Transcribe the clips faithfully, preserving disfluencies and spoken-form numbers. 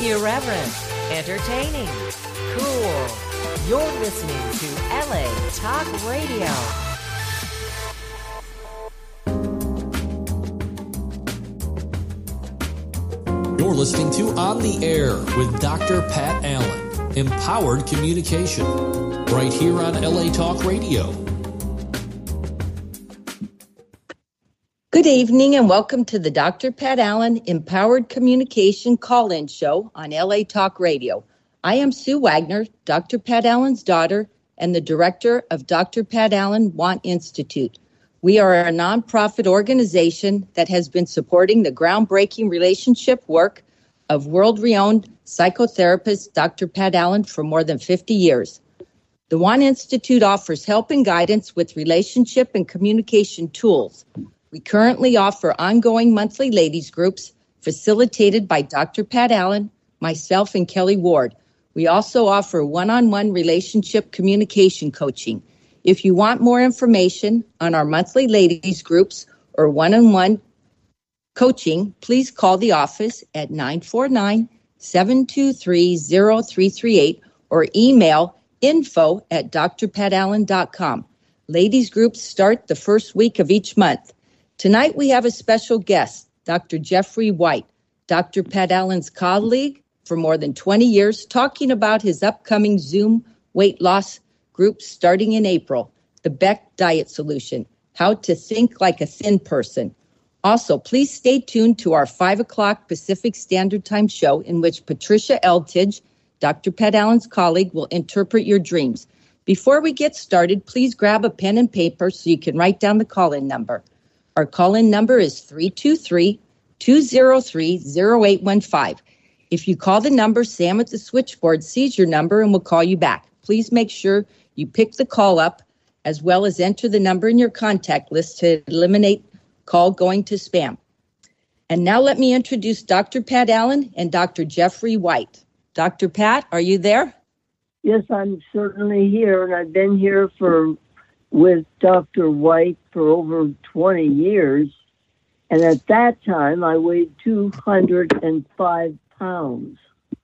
Irreverent, entertaining, cool. You're listening to L A Talk Radio. You're listening to On the Air with Doctor Pat Allen, Empowered Communication, right here on L A Talk Radio. Good evening and welcome to the Doctor Pat Allen Empowered Communication Call-In Show on L A Talk Radio. I am Sue Wagner, Doctor Pat Allen's daughter and the director of Doctor Pat Allen Want Institute. We are a nonprofit organization that has been supporting the groundbreaking relationship work of world-renowned psychotherapist Doctor Pat Allen for more than fifty years. The Want Institute offers help and guidance with relationship and communication tools. We currently offer ongoing monthly ladies groups facilitated by Doctor Pat Allen, myself, and Kelly Ward. We also offer one-on-one relationship communication coaching. If you want more information on our monthly ladies groups or one-on-one coaching, please call the office at nine four nine, seven two three, zero three three eight or email info at d r pat allen dot com. Ladies groups start the first week of each month. Tonight we have a special guest, Doctor Jeffrey White, Doctor Pat Allen's colleague for more than twenty years, talking about his upcoming Zoom weight loss group starting in April, the Beck Diet Solution, How to Think Like a Thin Person. Also, please stay tuned to our five o'clock Pacific Standard Time show in which Patricia Eltidge, Doctor Pat Allen's colleague, will interpret your dreams. Before we get started, please grab a pen and paper so you can write down the call-in number. Our call-in number is three two three, two zero three, zero eight one five. If you call the number, Sam at the switchboard sees your number and will call you back. Please make sure you pick the call up as well as enter the number in your contact list to eliminate call going to spam. And now let me introduce Doctor Pat Allen and Doctor Jeffrey White. Doctor Pat, are you there? Yes, I'm certainly here, and I've been here for with Doctor White for over twenty years, and at that time I weighed two hundred five pounds.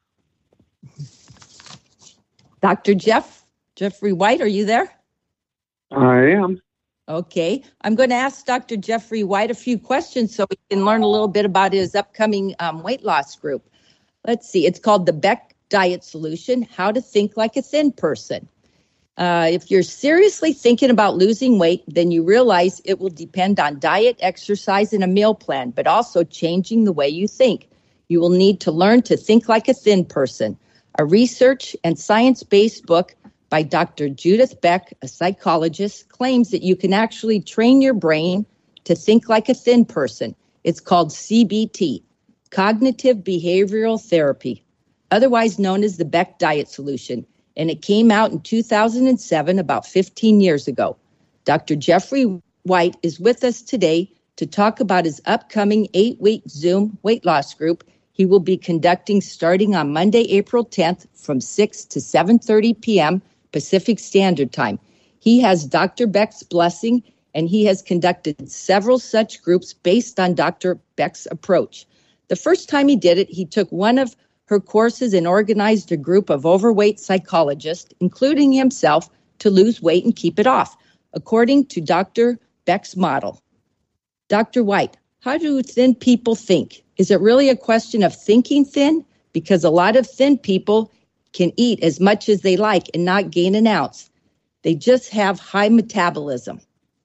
Doctor Jeff, Jeffrey White, are you there? I am. Okay. I'm going to ask Doctor Jeffrey White a few questions so we can learn a little bit about his upcoming um, weight loss group. Let's see. It's called the Beck Diet Solution, How to Think Like a Thin Person. Uh, if you're seriously thinking about losing weight, then you realize it will depend on diet, exercise, and a meal plan, but also changing the way you think. You will need to learn to think like a thin person. A research and science-based book by Doctor Judith Beck, a psychologist, claims that you can actually train your brain to think like a thin person. It's called C B T, Cognitive Behavioral Therapy, otherwise known as the Beck Diet Solution, and it came out in two thousand seven, about fifteen years ago. Doctor Jeffrey White is with us today to talk about his upcoming eight-week Zoom weight loss group he will be conducting starting on Monday, April tenth from six to seven thirty p.m. Pacific Standard Time. He has Doctor Beck's blessing, and he has conducted several such groups based on Doctor Beck's approach. The first time he did it, he took one of her courses and organized a group of overweight psychologists, including himself, to lose weight and keep it off, according to Doctor Beck's model. Doctor White, how do thin people think? Is it really a question of thinking thin? Because a lot of thin people can eat as much as they like and not gain an ounce. They just have high metabolism.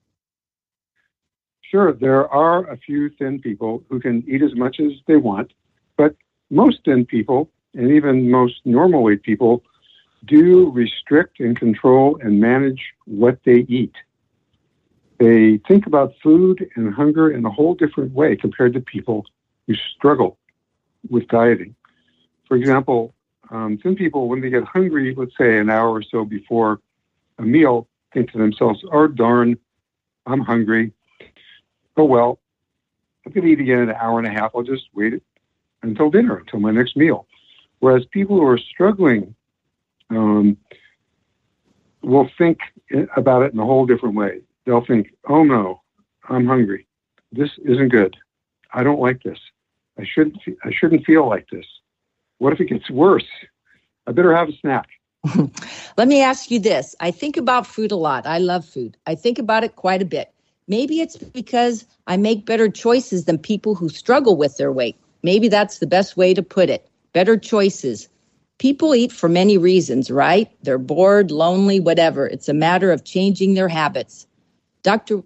Sure, there are a few thin people who can eat as much as they want, but most thin people, and even most normal weight people, do restrict and control and manage what they eat. They think about food and hunger in a whole different way compared to people who struggle with dieting. For example, um, thin people, when they get hungry, let's say an hour or so before a meal, think to themselves, oh, darn, I'm hungry. Oh, well, I'm going to eat again in an hour and a half. I'll just wait it until dinner, until my next meal. Whereas people who are struggling um, will think about it in a whole different way. They'll think, oh no, I'm hungry. This isn't good. I don't like this. I shouldn't, I shouldn't feel like this. what if it gets worse? I better have a snack. Let me ask you this. I think about food a lot. I love food. I think about it quite a bit. Maybe it's because I make better choices than people who struggle with their weight. Maybe that's the best way to put it. Better choices. People eat for many reasons, right? They're bored, lonely, whatever. It's a matter of changing their habits. Doctor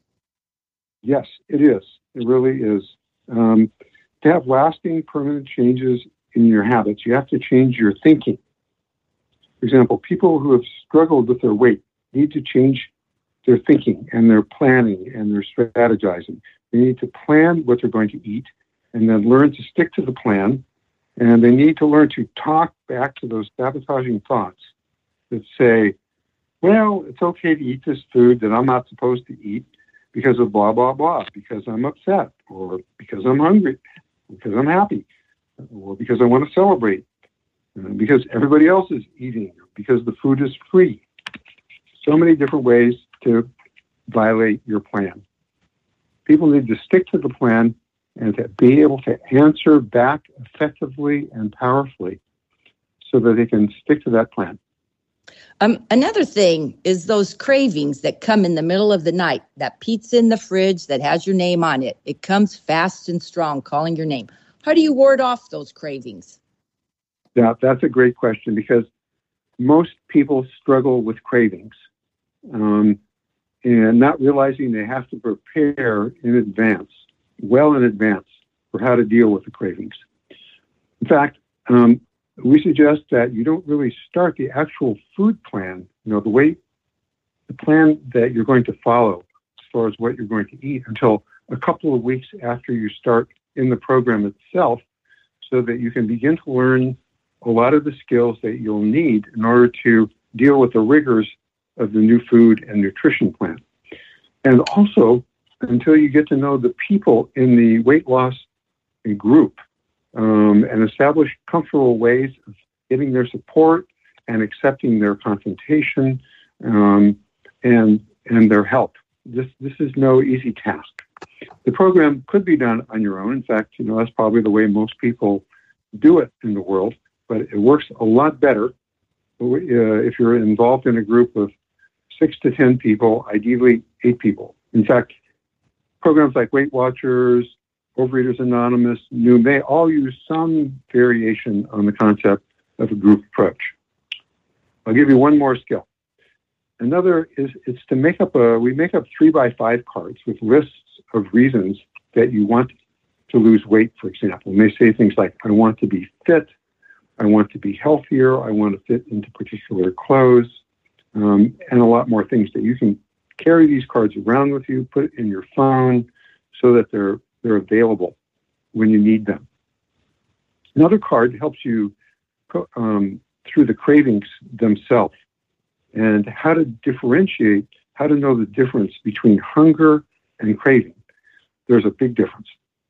Yes, it is. It really is. Um, to have lasting, permanent changes in your habits, you have to change your thinking. For example, people who have struggled with their weight need to change their thinking and their planning and their strategizing. They need to plan what they're going to eat and then learn to stick to the plan. And they need to learn to talk back to those sabotaging thoughts that say, well, it's okay to eat this food that I'm not supposed to eat because of blah, blah, blah, because I'm upset, or because I'm hungry, because I'm happy, or because I want to celebrate, uh, because everybody else is eating, because the food is free. So many different ways to violate your plan. People need to stick to the plan and to be able to answer back effectively and powerfully so that they can stick to that plan. Um, another thing is those cravings that come in the middle of the night, that pizza in the fridge that has your name on it. It comes fast and strong, calling your name. How do you ward off those cravings? Yeah, that's a great question, because most people struggle with cravings um, and not realizing they have to prepare in advance, well in advance, for how to deal with the cravings. In fact, um, we suggest that you don't really start the actual food plan, you know, the way, the plan that you're going to follow as far as what you're going to eat, until a couple of weeks after you start in the program itself, so that you can begin to learn a lot of the skills that you'll need in order to deal with the rigors of the new food and nutrition plan. And also, until you get to know the people in the weight loss group, Um, and establish comfortable ways of getting their support and accepting their confrontation um, and and their help. This this is no easy task. The program could be done on your own. In fact, you know, that's probably the way most people do it in the world. But it works a lot better uh, if you're involved in a group of six to ten people, ideally eight people. In fact, programs like Weight Watchers, Overeaters Anonymous, Noom, they all use some variation on the concept of a group approach. I'll give you one more skill. Another is it's to make up a, we make up three by five cards with lists of reasons that you want to lose weight, for example. And they say things like, I want to be fit, I want to be healthier, I want to fit into particular clothes, um, and a lot more things that you can carry these cards around with you, put it in your phone so that they're they're available when you need them. Another card helps you um, through the cravings themselves and how to differentiate, how to know the difference between hunger and craving. There's a big difference.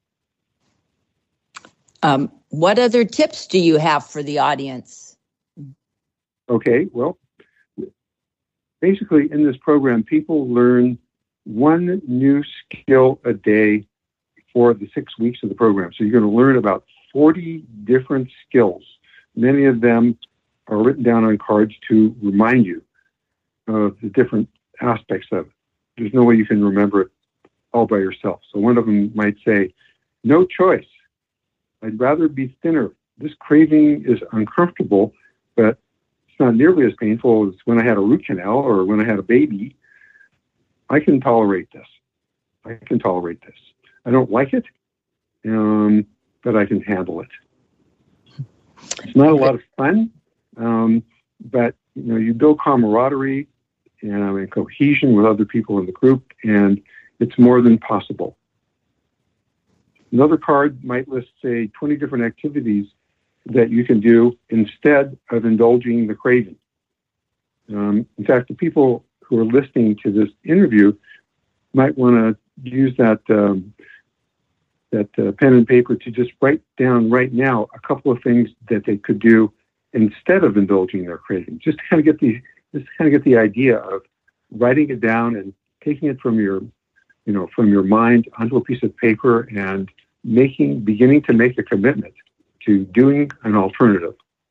Um, what other tips do you have for the audience? Okay, well, basically in this program, people learn one new skill a day for the six weeks of the program. So you're going to learn about forty different skills. Many of them are written down on cards to remind you of the different aspects of it. There's no way you can remember it all by yourself. So one of them might say, no choice. I'd rather be thinner. This craving is uncomfortable, but it's not nearly as painful as when I had a root canal or when I had a baby. I can tolerate this. I can tolerate this. I don't like it, um, but I can handle it. It's not a lot of fun, um, but you know, you build camaraderie you know, and cohesion with other people in the group, and it's more than possible. Another card might list, say, twenty different activities that you can do instead of indulging the craving. Um, in fact, the people who are listening to this interview might want to use that um, that uh, pen and paper to just write down right now a couple of things that they could do instead of indulging their craving. Just to kind of get the just kind of get the idea of writing it down and taking it from your you know from your mind onto a piece of paper and making beginning to make a commitment to doing an alternative.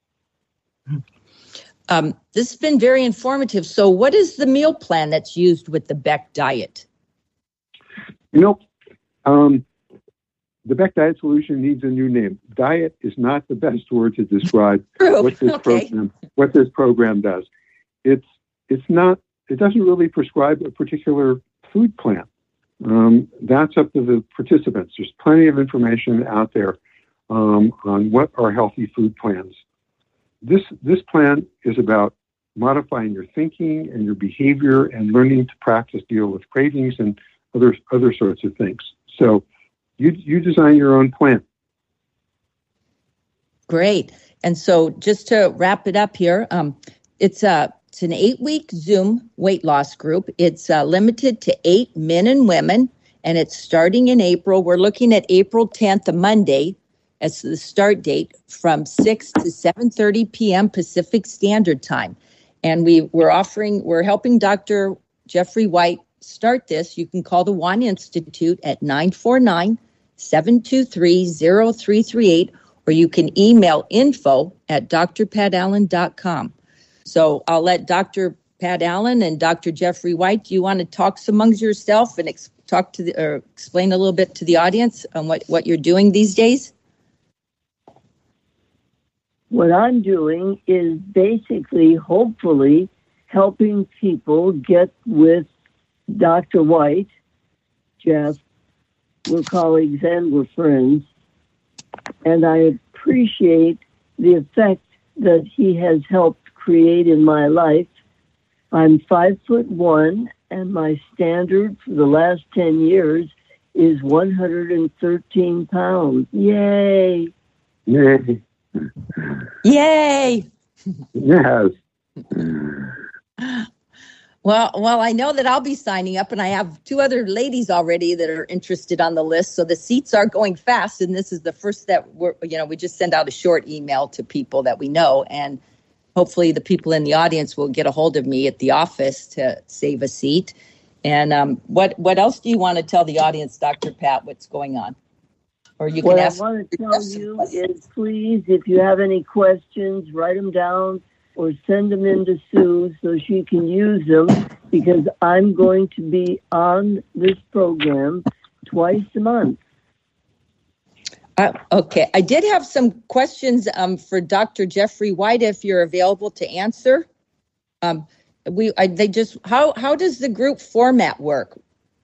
Um, this has been very informative. So what is the meal plan that's used with the Beck diet? You know, um, the Beck Diet Solution needs a new name. Diet is not the best word to describe True. what this Okay. program what this program does. It's it's not. It doesn't really prescribe a particular food plan. Um, that's up to the participants. There's plenty of information out there um, on what are healthy food plans. This this plan is about modifying your thinking and your behavior and learning to practice deal with cravings and other other sorts of things. So you you design your own plan. Great. And so just to wrap it up here, um, it's a it's an eight-week Zoom weight loss group. It's uh, limited to eight men and women, and it's starting in April. We're looking at April tenth, a Monday, as the start date from six to seven thirty p.m. Pacific Standard Time. And we, we're offering, we're helping Doctor Jeffrey White start this. You can call the One Institute at nine four nine, seven two three, zero three three eight, or you can email info at d r pat allen dot com. So I'll let Doctor Pat Allen and Doctor Jeffrey White, do you want to talk amongst yourself and ex- talk to the, or explain a little bit to the audience on what, what you're doing these days? What I'm doing is basically, hopefully, helping people get with Doctor White, Jeff. We're colleagues and we're friends. And I appreciate the effect that he has helped create in my life. I'm five foot one, and my standard for the last ten years is one hundred thirteen pounds. Yay! Yay! Yay! Yes. Well, well, I know that I'll be signing up, and I have two other ladies already that are interested on the list. So the seats are going fast, and this is the first that we're, you know, we just send out a short email to people that we know, and hopefully the people in the audience will get a hold of me at the office to save a seat. And um, what what else do you want to tell the audience, Doctor Pat, what's going on? Or you can what ask. I want to tell you is, please, if you have any questions, write them down or send them in to Sue so she can use them, because I'm going to be on this program twice a month. Uh, okay. I did have some questions um, for Doctor Jeffrey White, if you're available to answer. Um, we, I, they just, how, how does the group format work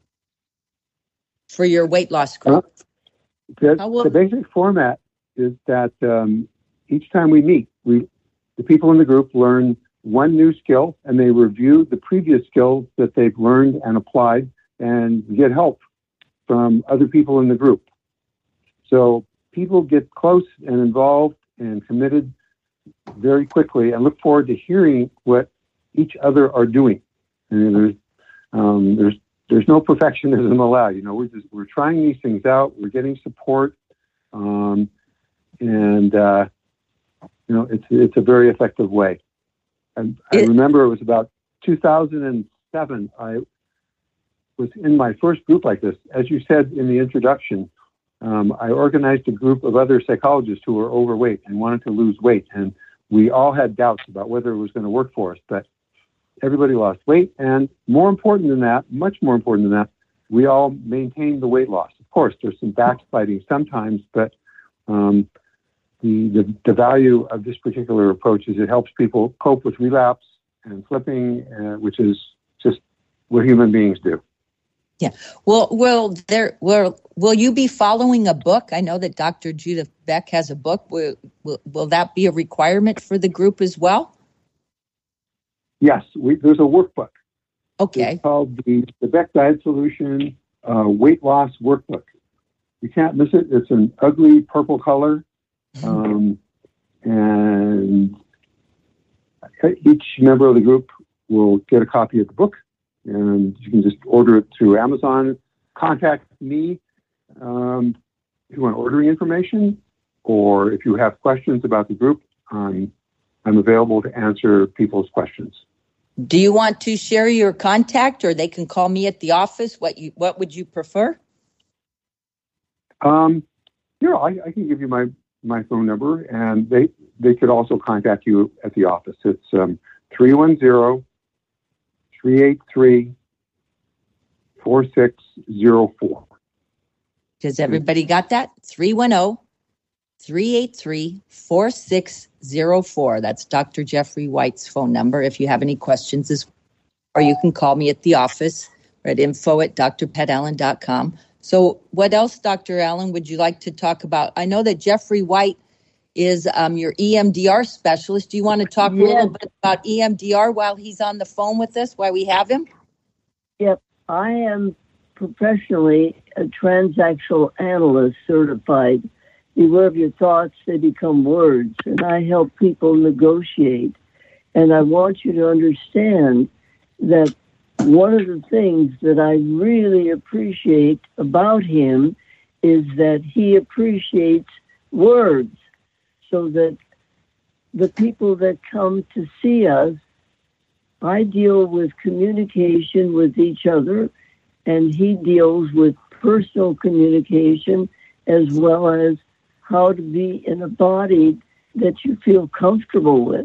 for your weight loss group? Uh, the, will, the basic format is that um, each time we meet, we the people in the group learn one new skill, and they review the previous skills that they've learned and applied, and get help from other people in the group. So people get close and involved and committed very quickly, and look forward to hearing what each other are doing. And there's um, there's there's no perfectionism allowed. You know, we're just we're trying these things out. We're getting support, um, and uh, you know, it's it's a very effective way. And I remember it was about two thousand seven. I was in my first group like this. As you said in the introduction, um, I organized a group of other psychologists who were overweight and wanted to lose weight, and we all had doubts about whether it was going to work for us. But everybody lost weight, and more important than that, much more important than that, we all maintained the weight loss. Of course, there's some backsliding sometimes, but um, the, the the value of this particular approach is it helps people cope with relapse and flipping, uh, which is just what human beings do. Yeah. Well, will there will will you be following a book? I know that Doctor Judith Beck has a book. Will, will will that be a requirement for the group as well? Yes, we, there's a workbook. Okay. It's called the, the Beck Diet Solution uh, Weight Loss Workbook. You can't miss it. It's an ugly purple color. Um, and each member of the group will get a copy of the book, and you can just order it through Amazon. Contact me um, if you want ordering information, or if you have questions about the group. Um, I'm available to answer people's questions. Do you want to share your contact, or they can call me at the office? What you what would you prefer? Um, you know, I, I can give you my my phone number, and they, they could also contact you at the office. It's um, three one zero, three eight three, four six zero four. Has everybody got that? three one zero, three eight three, four six zero four. That's Doctor Jeffrey White's phone number if you have any questions, as or you can call me at the office or at info at d r pat allen dot com. So what else, Doctor Allen, would you like to talk about? I know that Jeffrey White is um, your E M D R specialist. Do you want to talk Yes. a little bit about E M D R while he's on the phone with us, while we have him? Yep. I am professionally a transactional analyst certified. Beware of your thoughts, they become words. And I help people negotiate. And I want you to understand that one of the things that I really appreciate about him is that he appreciates words, so that the people that come to see us, I deal with communication with each other, and he deals with personal communication as well as how to be in a body that you feel comfortable with.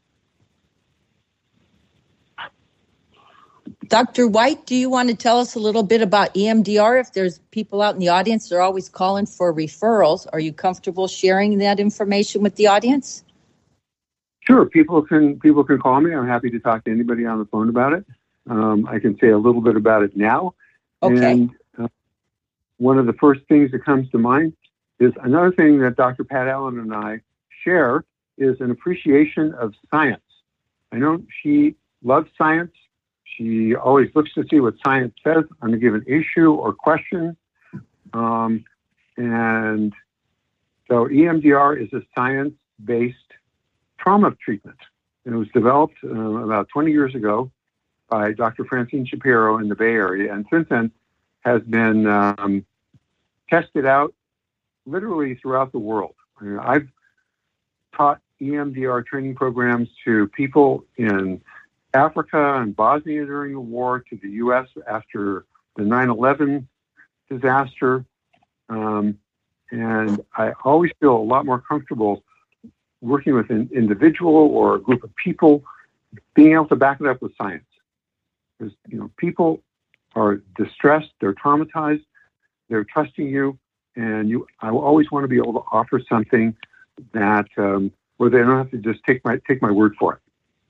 Doctor White, do you want to tell us a little bit about E M D R? If there's people out in the audience, they're always calling for referrals. Are you comfortable sharing that information with the audience? Sure, people can people can call me. I'm happy to talk to anybody on the phone about it. Um, I can say a little bit about it now. Okay. And uh, one of the first things that comes to mind is another thing that Doctor Pat Allen and I share is an appreciation of science. I know she loves science. She always looks to see what science says on a given issue or question. Um, and so E M D R is a science-based trauma treatment. It was developed uh, about twenty years ago by Doctor Francine Shapiro in the Bay Area, and since then has been um, tested out literally throughout the world. I mean, I've taught E M D R training programs to people in Africa and Bosnia during the war, to the U S after the nine eleven disaster. Um, and I always feel a lot more comfortable working with an individual or a group of people, being able to back it up with science. Because, you know, people are distressed, they're traumatized, they're trusting you, and you. I always want to be able to offer something that um, where they don't have to just take my take my word for it.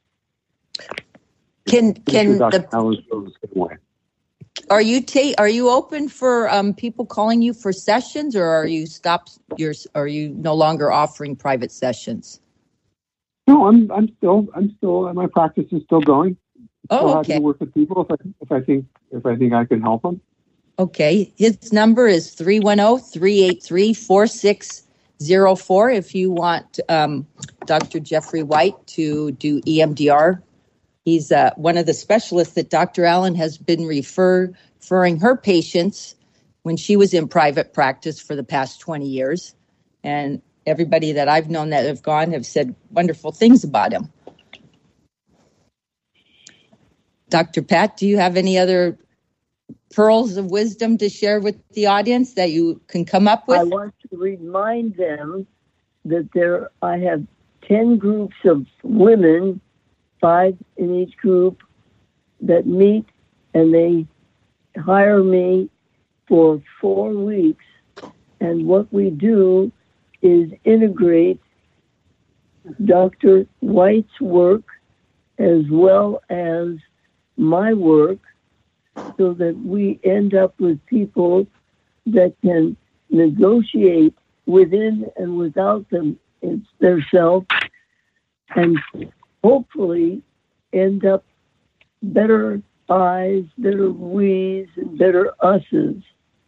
Can can Doctor the Allen feels the same way. are you ta- are you open for um, people calling you for sessions, or are you stopped? Your are you no longer offering private sessions? No, I'm I'm still I'm still my practice is still going. Oh, Still happy okay. to work with people if I if I think if I think I can help them. Okay. His number is three one zero, three eight three, four six zero four. If you want um, Doctor Jeffrey White to do E M D R. He's uh, one of the specialists that Doctor Allen has been refer, referring her patients when she was in private practice for the past twenty years. And everybody that I've known that have gone have said wonderful things about him. Doctor Pat, do you have any other pearls of wisdom to share with the audience that you can come up with? I want to remind them that there I have ten groups of women, five in each group, that meet, and they hire me for four weeks. And what we do is integrate Doctor White's work as well as my work, so that we end up with people that can negotiate within and without them it's their self, and hopefully end up better I's, better we's, and better us's.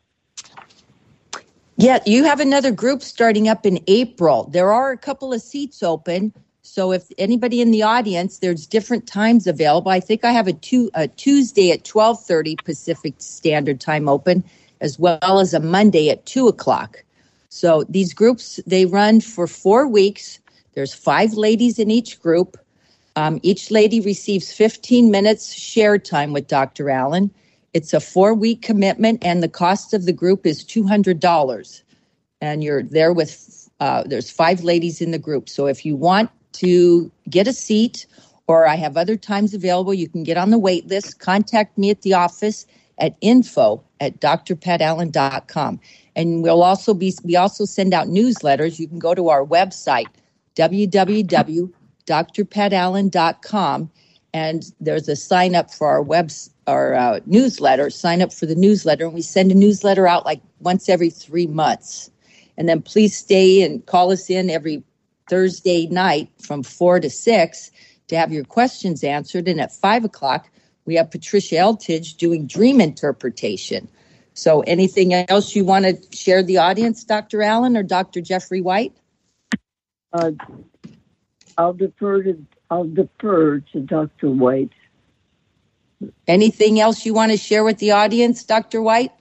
Yeah, you have another group starting up in April. There are a couple of seats open. So if anybody in the audience, there's different times available. I think I have a, two, a Tuesday at twelve thirty Pacific Standard Time open, as well as a Monday at two o'clock. So these groups, they run for four weeks. There's five ladies in each group. Um, each lady receives fifteen minutes share time with Doctor Allen. It's a four-week commitment, and the cost of the group is two hundred dollars. And you're there with Uh, there's five ladies in the group. So if you want to get a seat, or I have other times available, you can get on the wait list. Contact me at the office at info at d r pat allen dot com. And we'll also be, we also send out newsletters. You can go to our website, w w w dot d r pat allen dot com. And there's a sign up for our webs, our uh, newsletter, sign up for the newsletter. And we send a newsletter out like once every three months. And then please stay and call us in every Thursday night from four to six to have your questions answered. And at five o'clock, we have Patricia Eltidge doing dream interpretation. So anything else you want to share the audience, Doctor Allen or Doctor Jeffrey White? Uh, I'll defer to I'll defer to Doctor White. Anything else you want to share with the audience, Doctor White?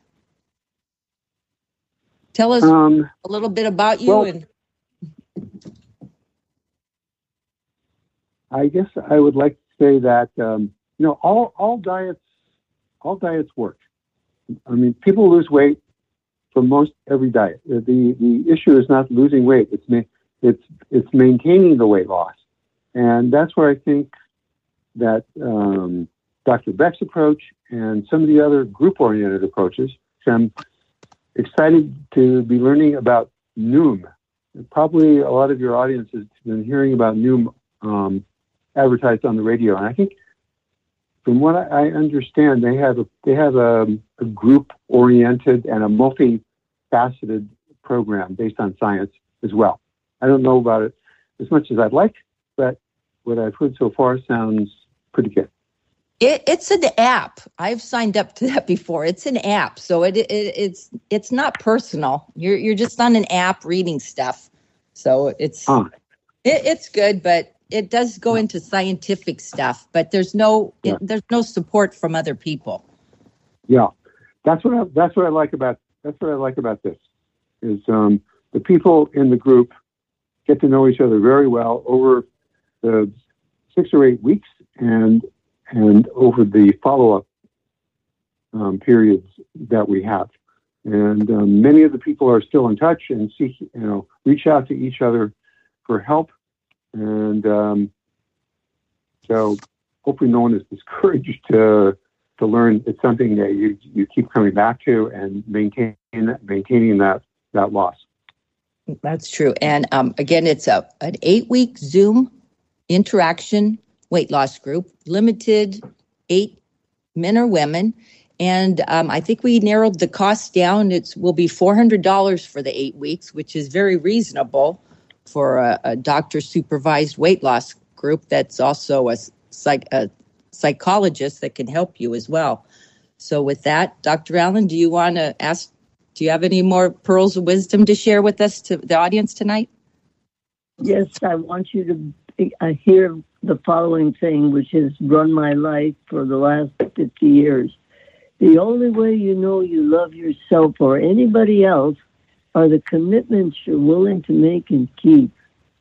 Tell us um, a little bit about you. Well, and I guess I would like to say that um, you know all all diets all diets work. I mean, people lose weight from most every diet. The the issue is not losing weight; it's ma- it's it's maintaining the weight loss, and that's where I think that um, Doctor Beck's approach and some of the other group-oriented approaches. I'm excited to be learning about Noom. Probably a lot of your audience has been hearing about Noom um, advertised on the radio, and I think, from what I understand, they have a they have a, a group-oriented and a multifaceted program based on science as well. I don't know about it as much as I'd like, but what I've heard so far sounds pretty good. It, it's an app. I've signed up to that before. It's an app, so it, it it's it's not personal. You're you're just on an app reading stuff, so it's huh. it, it's good, but it does go into scientific stuff. But there's no yeah. it, there's no support from other people. Yeah, that's what I, that's what I like about that's what I like about this is um, the people in the group get to know each other very well over the six or eight weeks and. and over the follow-up um, periods that we have. And um, many of the people are still in touch and seek, you know, reach out to each other for help. And um, so hopefully no one is discouraged to to learn. It's something that you you keep coming back to and maintain maintaining that, that loss. That's true. And um, again, it's a an eight-week Zoom interaction weight loss group, limited eight men or women. And um, I think we narrowed the cost down. It will be four hundred dollars for the eight weeks, which is very reasonable for a, a doctor-supervised weight loss group that's also a, psych, a psychologist that can help you as well. So with that, Doctor Allen, do you want to ask, do you have any more pearls of wisdom to share with us, to the audience tonight? Yes, I want you to I hear the following thing, which has run my life for the last fifty years. The only way you know you love yourself or anybody else are the commitments you're willing to make and keep.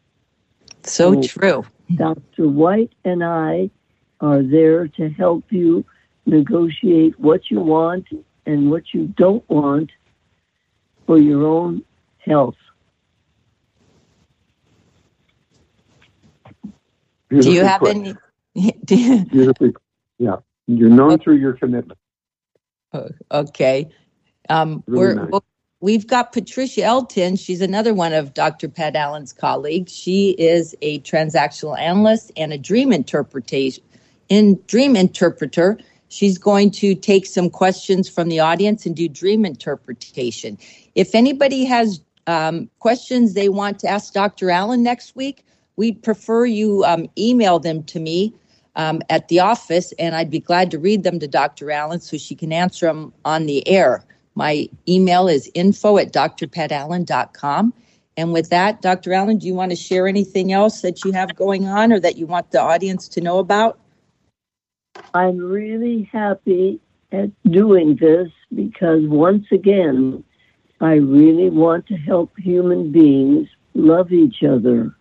So, so true. Doctor White and I are there to help you negotiate what you want and what you don't want for your own health. Do you have any? Do you, Beautifully, yeah. You're known okay. through your commitment. Okay. Um, really we're, nice. We've got Patricia Eltidge. She's another one of Doctor Pat Allen's colleagues. She is a transactional analyst and a dream interpretation in dream interpreter. She's going to take some questions from the audience and do dream interpretation. If anybody has um, questions they want to ask Doctor Allen next week, we'd prefer you um, email them to me um, at the office, and I'd be glad to read them to Doctor Allen so she can answer them on the air. My email is info at d r pat allen dot com. And with that, Doctor Allen, do you want to share anything else that you have going on or that you want the audience to know about? I'm really happy at doing this because, once again, I really want to help human beings love each other.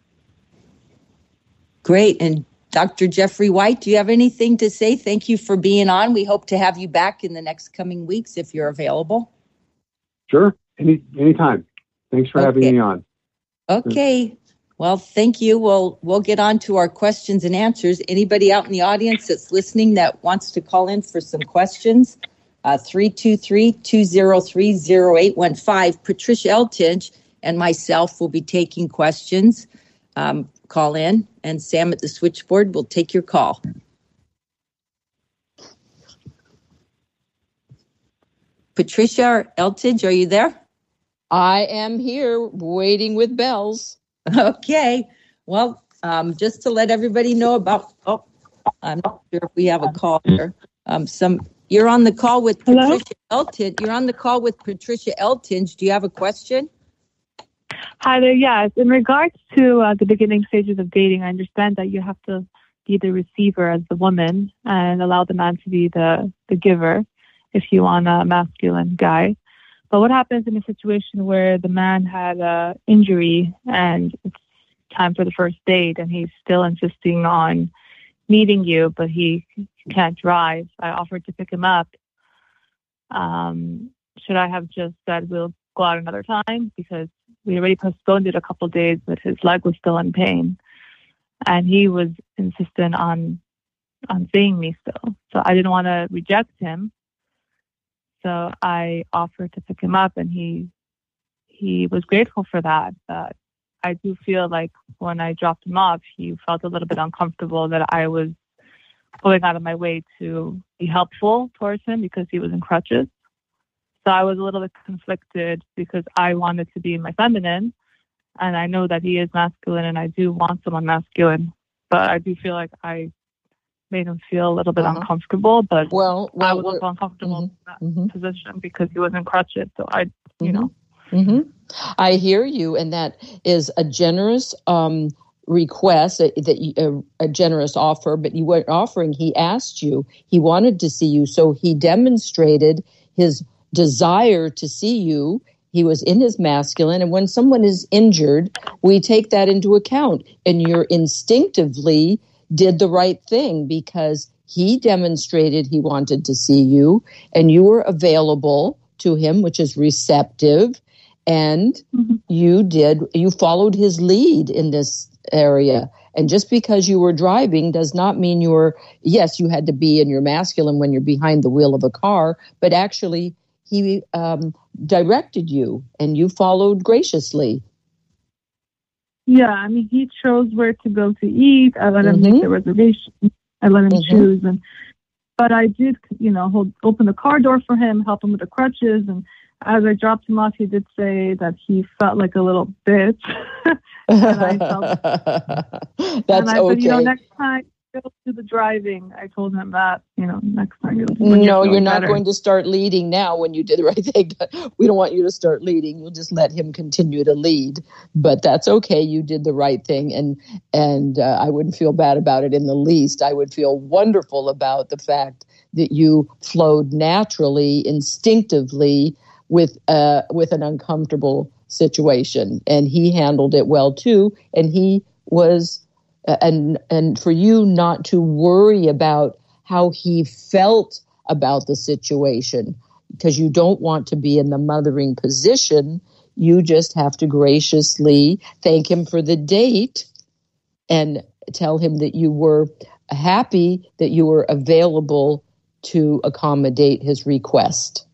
Great. And Doctor Jeffrey White, do you have anything to say? Thank you for being on. We hope to have you back in the next coming weeks if you're available. Sure. Any anytime. Thanks for okay. having me on. Okay. Well, thank you. We'll, we'll get on to our questions and answers. Anybody out in the audience that's listening that wants to call in for some questions, uh, three two three, two zero three, zero eight one five. Patricia Eltidge and myself will be taking questions. Um, call in, and Sam at the switchboard will take your call. Patricia Eltidge, are you there? I am here waiting with bells. Okay. Well, um, just to let everybody know about, oh, I'm not sure if we have a call here. Um, some, you're on the call with Hello? Patricia Eltidge. You're on the call with Patricia Eltidge. Do you have a question? Hi there. Yes. In regards to uh, the beginning stages of dating, I understand that you have to be the receiver as the woman and allow the man to be the, the giver if you want a masculine guy. But what happens in a situation where the man had an injury and it's time for the first date and he's still insisting on meeting you, but he can't drive? I offered to pick him up. Um, should I have just said we'll go out another time? Because we already postponed it a couple of days, but his leg was still in pain. And he was insistent on on seeing me still. So I didn't want to reject him. So I offered to pick him up, and he he was grateful for that. But I do feel like when I dropped him off, he felt a little bit uncomfortable that I was going out of my way to be helpful towards him because he was in crutches. So I was a little bit conflicted because I wanted to be my feminine, and I know that he is masculine, and I do want someone masculine. But I do feel like I made him feel a little bit Uh-huh. uncomfortable, but Well, well I was we're- also uncomfortable in that mhm. position because he was in crutches. So I, you Mhm. know. hmm I hear you, and that is a generous um, request, that, that you, a, a generous offer. But you weren't offering. He asked you. He wanted to see you, so he demonstrated his desire to see you. He was in his masculine, and when someone is injured, we take that into account. And you're instinctively did the right thing because he demonstrated he wanted to see you, and you were available to him, which is receptive. And Mhm. you did, you followed his lead in this area. And just because you were driving does not mean you were, yes, you had to be in your masculine when you're behind the wheel of a car, but actually he um, directed you and you followed graciously. Yeah, I mean, he chose where to go to eat. I let him Mhm. make the reservation. I let him Mhm. choose. And but I did, you know, hold, open the car door for him, help him with the crutches. And as I dropped him off, he did say that he felt like a little bitch. And I felt, That's and I okay. said, you know, next time you'll do the driving. I told him that, you know, next time you'll when No, you're you're not better. going to start leading now when you did the right thing. We don't want you to start leading. You'll just let him continue to lead. But that's okay. You did the right thing. And and uh, I wouldn't feel bad about it in the least. I would feel wonderful about the fact that you flowed naturally, instinctively with uh, with an uncomfortable situation. And he handled it well, too. And he was, uh, and and for you not to worry about how he felt about the situation, because you don't want to be in the mothering position. You just have to graciously thank him for the date and tell him that you were happy that you were available to accommodate his request.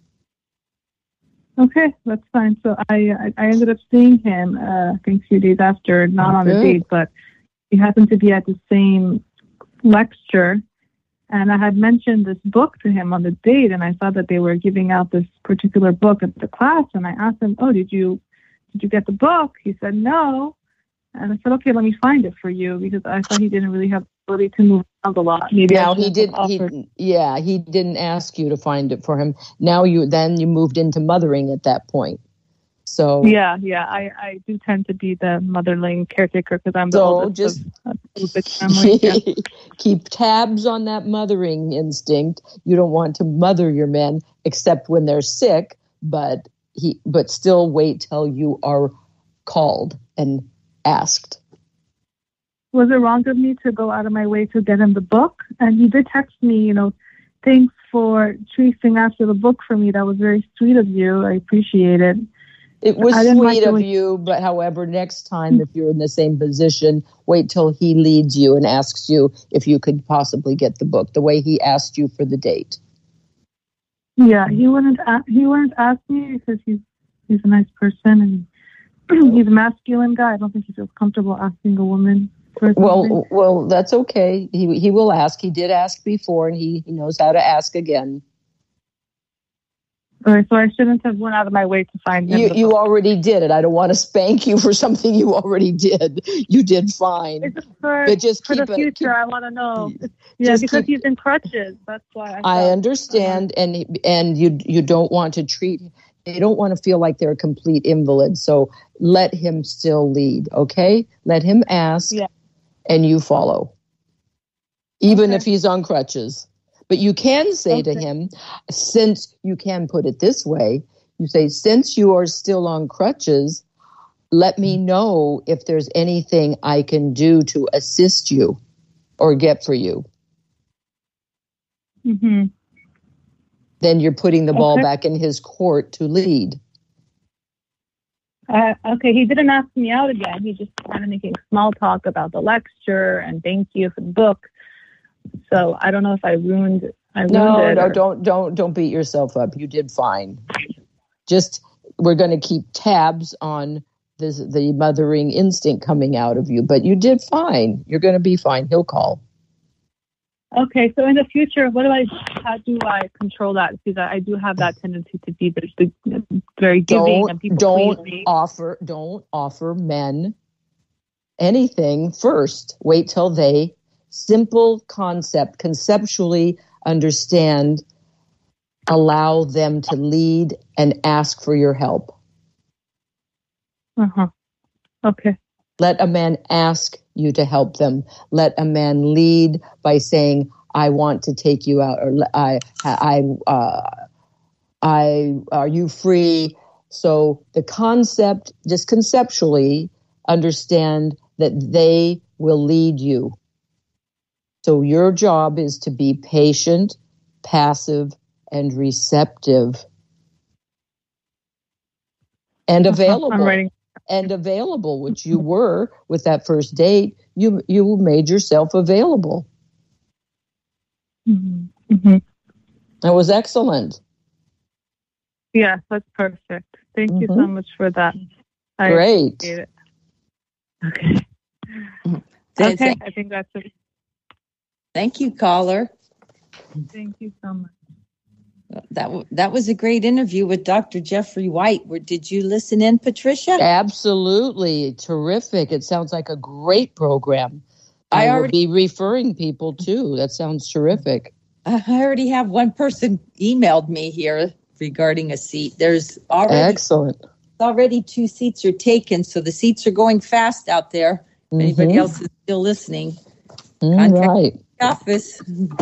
Okay, that's fine. So I I, I ended up seeing him, uh, I think a few days after, not on a Good. date, but he happened to be at the same lecture. And I had mentioned this book to him on the date, and I saw that they were giving out this particular book at the class. And I asked him, "Oh, did you did you get the book?" He said, "No." And I said, "Okay, let me find it for you," because I thought he didn't really have the ability to move around a lot. Maybe I Now he shouldn't did. have He offered. yeah. He didn't ask you to find it for him. Now you then you moved into mothering at that point. So Yeah, yeah. I, I do tend to be the motherling caretaker because I'm the So oldest just of a big family. Yeah. keep tabs on that mothering instinct. You don't want to mother your men except when they're sick, but he but still wait till you are called and asked. Was it wrong of me to go out of my way to get him the book? And he did text me, you know, thanks for chasing after the book for me. That was very sweet of you. I appreciate it. It was I didn't like sweet the of way- you, but however, next time if you're in the same position, wait till he leads you and asks you if you could possibly get the book, the way he asked you for the date. Yeah, he wouldn't. A- he wouldn't ask me because he's he's a nice person and he's a masculine guy. I don't think he feels comfortable asking a woman for something. Well, well, that's okay. He he will ask. He did ask before, and he, he knows how to ask again. All right, so I shouldn't have went out of my way to find him. You the you book. already did it. I don't want to spank you for something you already did. You did fine. It's just for, But just for keep the it- future, keep- I want to know. Yeah, Just because keep- he's in crutches. That's why. I, I thought- understand, and and you you don't want to treat. They don't want to feel like they're a complete invalid. So let him still lead. Okay, let him ask, Yeah. and you follow, even Okay. if he's on crutches. But you can say to Okay. him, since you can put it this way, you say, since you are still on crutches, let me know if there's anything I can do to assist you or get for you. Mm-hmm. Then you're putting the ball Okay. back in his court to lead. Uh, okay, he didn't ask me out again. He just kind of making small talk about the lecture and thank you for the book. So I don't know if I ruined. I ruined No, it. no, or- don't, don't, don't beat yourself up. You did fine. Just we're going to keep tabs on this, the mothering instinct coming out of you, but you did fine. You're going to be fine. He'll call. Okay, so in the future, what do I? How do I control that? Because I, I do have that tendency to be very, very giving and Don't, people don't please me. offer, don't offer men anything first. Wait till they simple concept, conceptually understand. Allow them to lead and ask for your help. Uh huh. Okay. Let a man ask you to help them. Let a man lead by saying, "I want to take you out," or "I, I, uh, I, are you free?" So the concept, just conceptually, understand that they will lead you. So your job is to be patient, passive, and receptive, and available. I'm writing. And available, which you were with that first date. You you made yourself available. Mm-hmm. Mm-hmm. That was excellent. Yes, that's perfect. Thank you so Mhm. much for that. I Great. appreciate it. Okay. Thank- Okay, I think that's it. Thank you, caller. Thank you so much. That w- that was a great interview with Doctor Jeffrey White. Where did you listen in, Patricia? Absolutely terrific. It sounds like a great program. I I, will already- be referring people too. That sounds terrific. I already have one person emailed me here regarding a seat. There's already Excellent. already two seats are taken, so the seats are going fast out there. If anybody Mhm. else is still listening, All contact- right. office.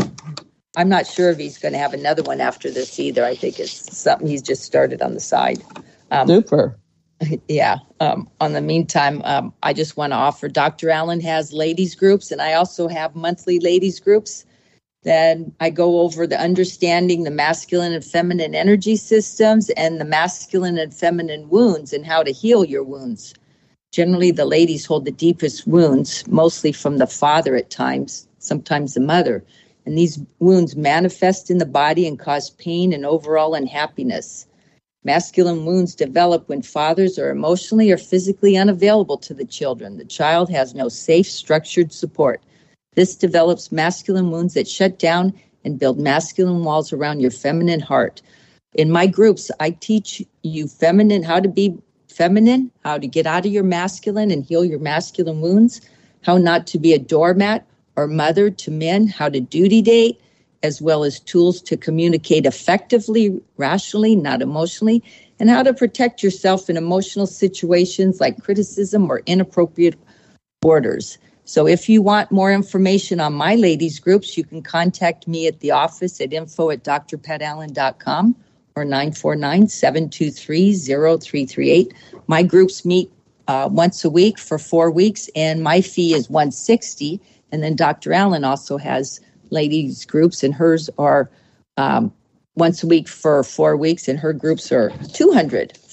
I'm not sure if he's going to have another one after this either. I think it's something he's just started on the side. Um, Super. yeah. Um, on the meantime, um, I just want to offer Doctor Allen has ladies groups, and I also have monthly ladies groups. Then I go over the understanding the masculine and feminine energy systems and the masculine and feminine wounds and how to heal your wounds. Generally, the ladies hold the deepest wounds, mostly from the father at times, sometimes the mother. And these wounds manifest in the body and cause pain and overall unhappiness. Masculine wounds develop when fathers are emotionally or physically unavailable to the children. The child has no safe, structured support. This develops masculine wounds that shut down and build masculine walls around your feminine heart. In my groups, I teach you feminine, how to be feminine, how to get out of your masculine and heal your masculine wounds, how not to be a doormat or mother to men, how to duty date, as well as tools to communicate effectively, rationally, not emotionally, and how to protect yourself in emotional situations like criticism or inappropriate orders. So if you want more information on my ladies groups, you can contact me at the office at info at d r pat allen dot com or nine four nine, seven two three, zero three three eight. My groups meet uh, once a week for four weeks, and my fee is one hundred sixty dollars. And then Doctor Allen also has ladies groups, and hers are um, once a week for four weeks, and her groups are two hundred dollars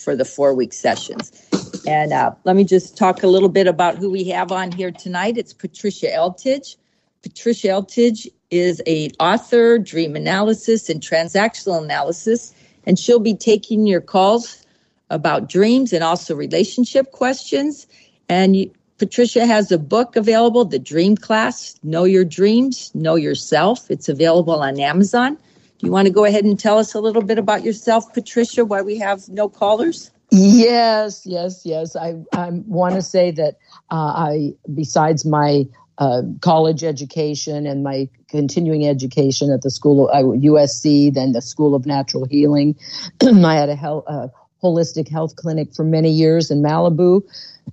for the four-week sessions. And uh, let me just talk a little bit about who we have on here tonight. It's Patricia Eltidge. Patricia Eltidge is an author, dream analysis, and transactional analysis, and she'll be taking your calls about dreams and also relationship questions. And you, Patricia has a book available, The Dream Class, Know Your Dreams, Know Yourself. It's available on Amazon. Do you want to go ahead and tell us a little bit about yourself, Patricia, why we have no callers? Yes, yes, yes. I, I want to say that uh, I, besides my uh, college education and my continuing education at the school of uh, U S C, then the School of Natural Healing, I had a health, uh, holistic health clinic for many years in Malibu.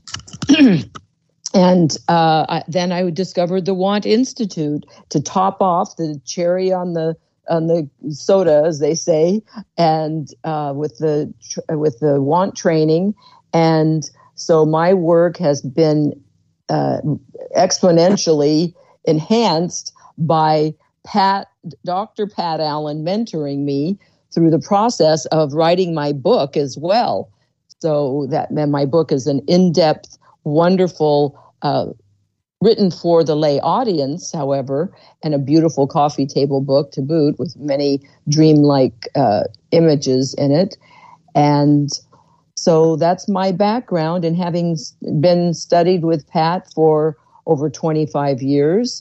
And uh, I, then I discovered the Want Institute to top off the cherry on the on the soda, as they say, and uh, with the with the Want training. And so my work has been uh, exponentially enhanced by Pat, Doctor Pat Allen mentoring me through the process of writing my book as well. So that my book is an in-depth, wonderful, uh, written for the lay audience, however, and a beautiful coffee table book to boot with many dreamlike uh, images in it. And so that's my background, and having been studied with Pat for over twenty-five years.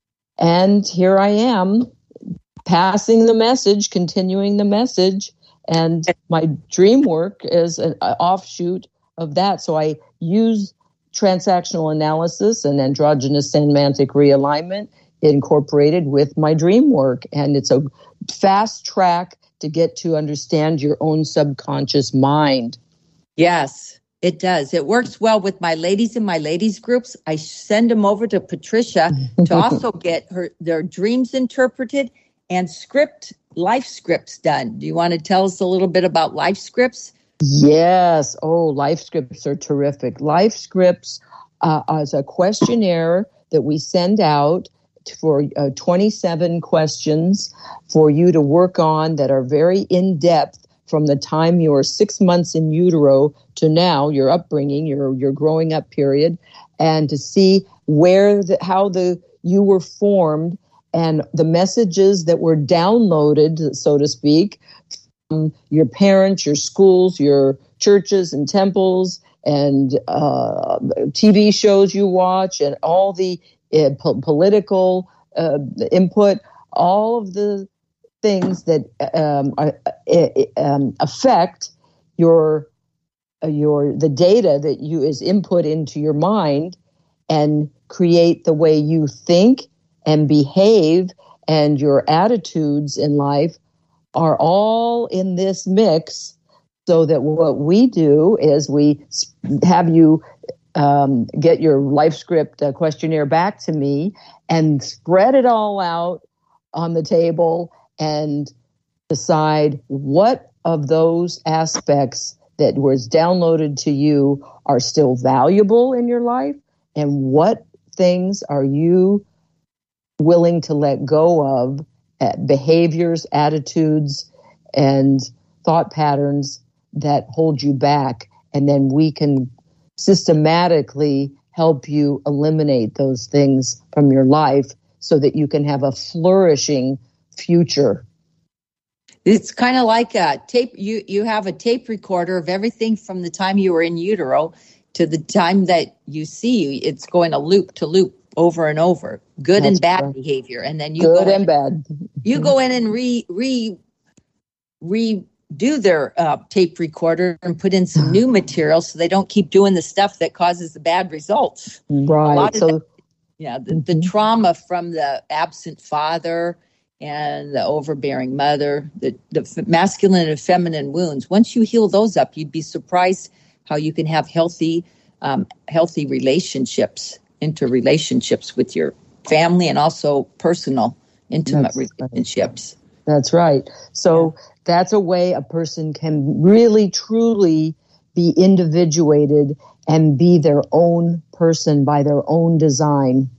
And here I am passing the message, continuing the message. And my dream work is an offshoot of that. So I use transactional analysis and androgynous semantic realignment incorporated with my dream work. And it's a fast track to get to understand your own subconscious mind. Yes, it does. It works well with my ladies in my ladies groups. I send them over to Patricia to also get her their dreams interpreted and script life scripts done. Do you want to tell us a little bit about life scripts? Yes. Oh, life scripts are terrific. Life scripts uh, is a questionnaire that we send out for uh, twenty-seven questions for you to work on that are very in-depth from the time you are six months in utero to now, your upbringing, your your growing up period, and to see where the, how the you were formed and the messages that were downloaded, so to speak, from your parents, your schools, your churches and temples, and uh, T V shows you watch, and all the uh, po- political uh, input, all of the things that um, are, uh, um, affect your uh, your the data that you is input into your mind and create the way you think and behave, and your attitudes in life are all in this mix. So that what we do is we have you um, get your life script uh, questionnaire back to me and spread it all out on the table and decide what of those aspects that was downloaded to you are still valuable in your life, and what things are you willing to let go of, uh, behaviors, attitudes, and thought patterns that hold you back. And then we can systematically help you eliminate those things from your life so that you can have a flourishing future. It's kind of like a tape. You, you have a tape recorder of everything from the time you were in utero to the time that you see. It's going to loop to loop over and over, good That's and bad right. behavior. And then you good go and in, bad. You go in and re, re, re, do their uh, tape recorder and put in some new material so they don't keep doing the stuff that causes the bad results. Right. A lot so, of that, yeah, the, mm-hmm. the trauma from the absent father and the overbearing mother, the, the masculine and feminine wounds. Once you heal those up, you'd be surprised how you can have healthy, um, healthy relationships, interrelationships with your family, and also personal, intimate That's relationships. Right. That's right. So yeah. That's a way a person can really, truly be individuated and be their own person by their own design.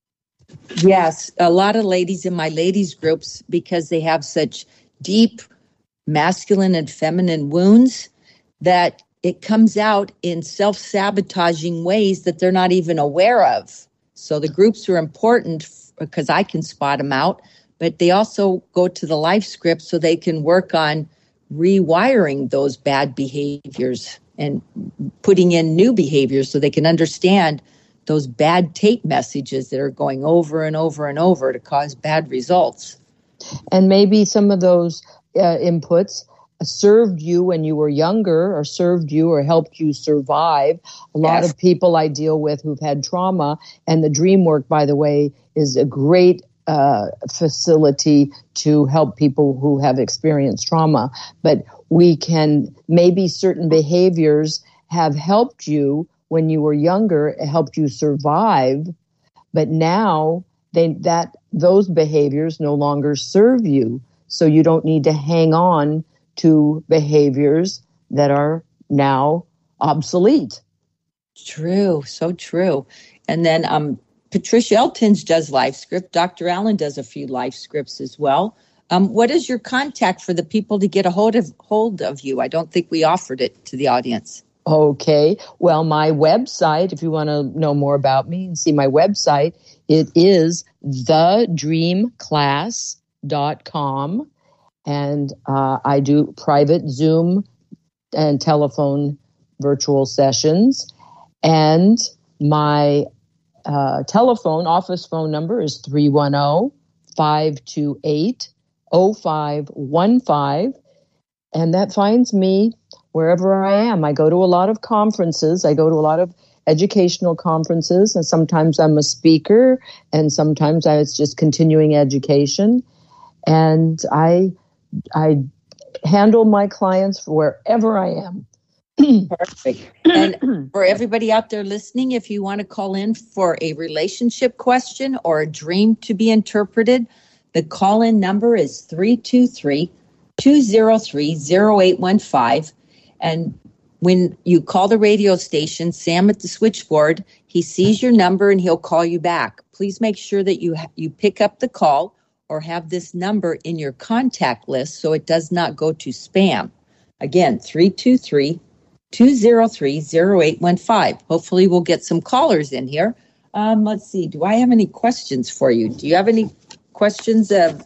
Yes, a lot of ladies in my ladies groups, because they have such deep masculine and feminine wounds, that it comes out in self-sabotaging ways that they're not even aware of. So the groups are important because I can spot them out, but they also go to the life script so they can work on rewiring those bad behaviors and putting in new behaviors so they can understand those bad tape messages that are going over and over and over to cause bad results. And maybe some of those uh, inputs served you when you were younger, or served you or helped you survive. A lot Yes. of people I deal with who've had trauma, and the dream work, by the way, is a great uh, facility to help people who have experienced trauma. But we can, maybe certain behaviors have helped you when you were younger, helped you survive, but now they that those behaviors no longer serve you. So you don't need to hang on to behaviors that are now obsolete. True, so true. And then um, Patricia Eltins does life script. Doctor Allen does a few life scripts as well. Um, what is your contact for the people to get a hold of, hold of you? I don't think we offered it to the audience. Okay. Well, my website, if you want to know more about me and see my website, it is the dream class dot com. And uh, I do private Zoom and telephone virtual sessions. And my uh, telephone, office phone number is three one zero, five two eight, zero five one five. And that finds me wherever I am. I go to a lot of conferences. I go to a lot of educational conferences. And sometimes I'm a speaker, and sometimes I, it's just continuing education. And I I handle my clients wherever I am. Perfect. And for everybody out there listening, if you want to call in for a relationship question or a dream to be interpreted, the call-in number is three two three, two zero three, zero eight one five. And when you call the radio station, Sam at the switchboard, he sees your number and he'll call you back. Please make sure that you ha- you pick up the call or have this number in your contact list so it does not go to spam. Again, three two three, two zero three, zero eight one five. Hopefully we'll get some callers in here. Um, let's see. Do I have any questions for you? Do you have any questions? Of?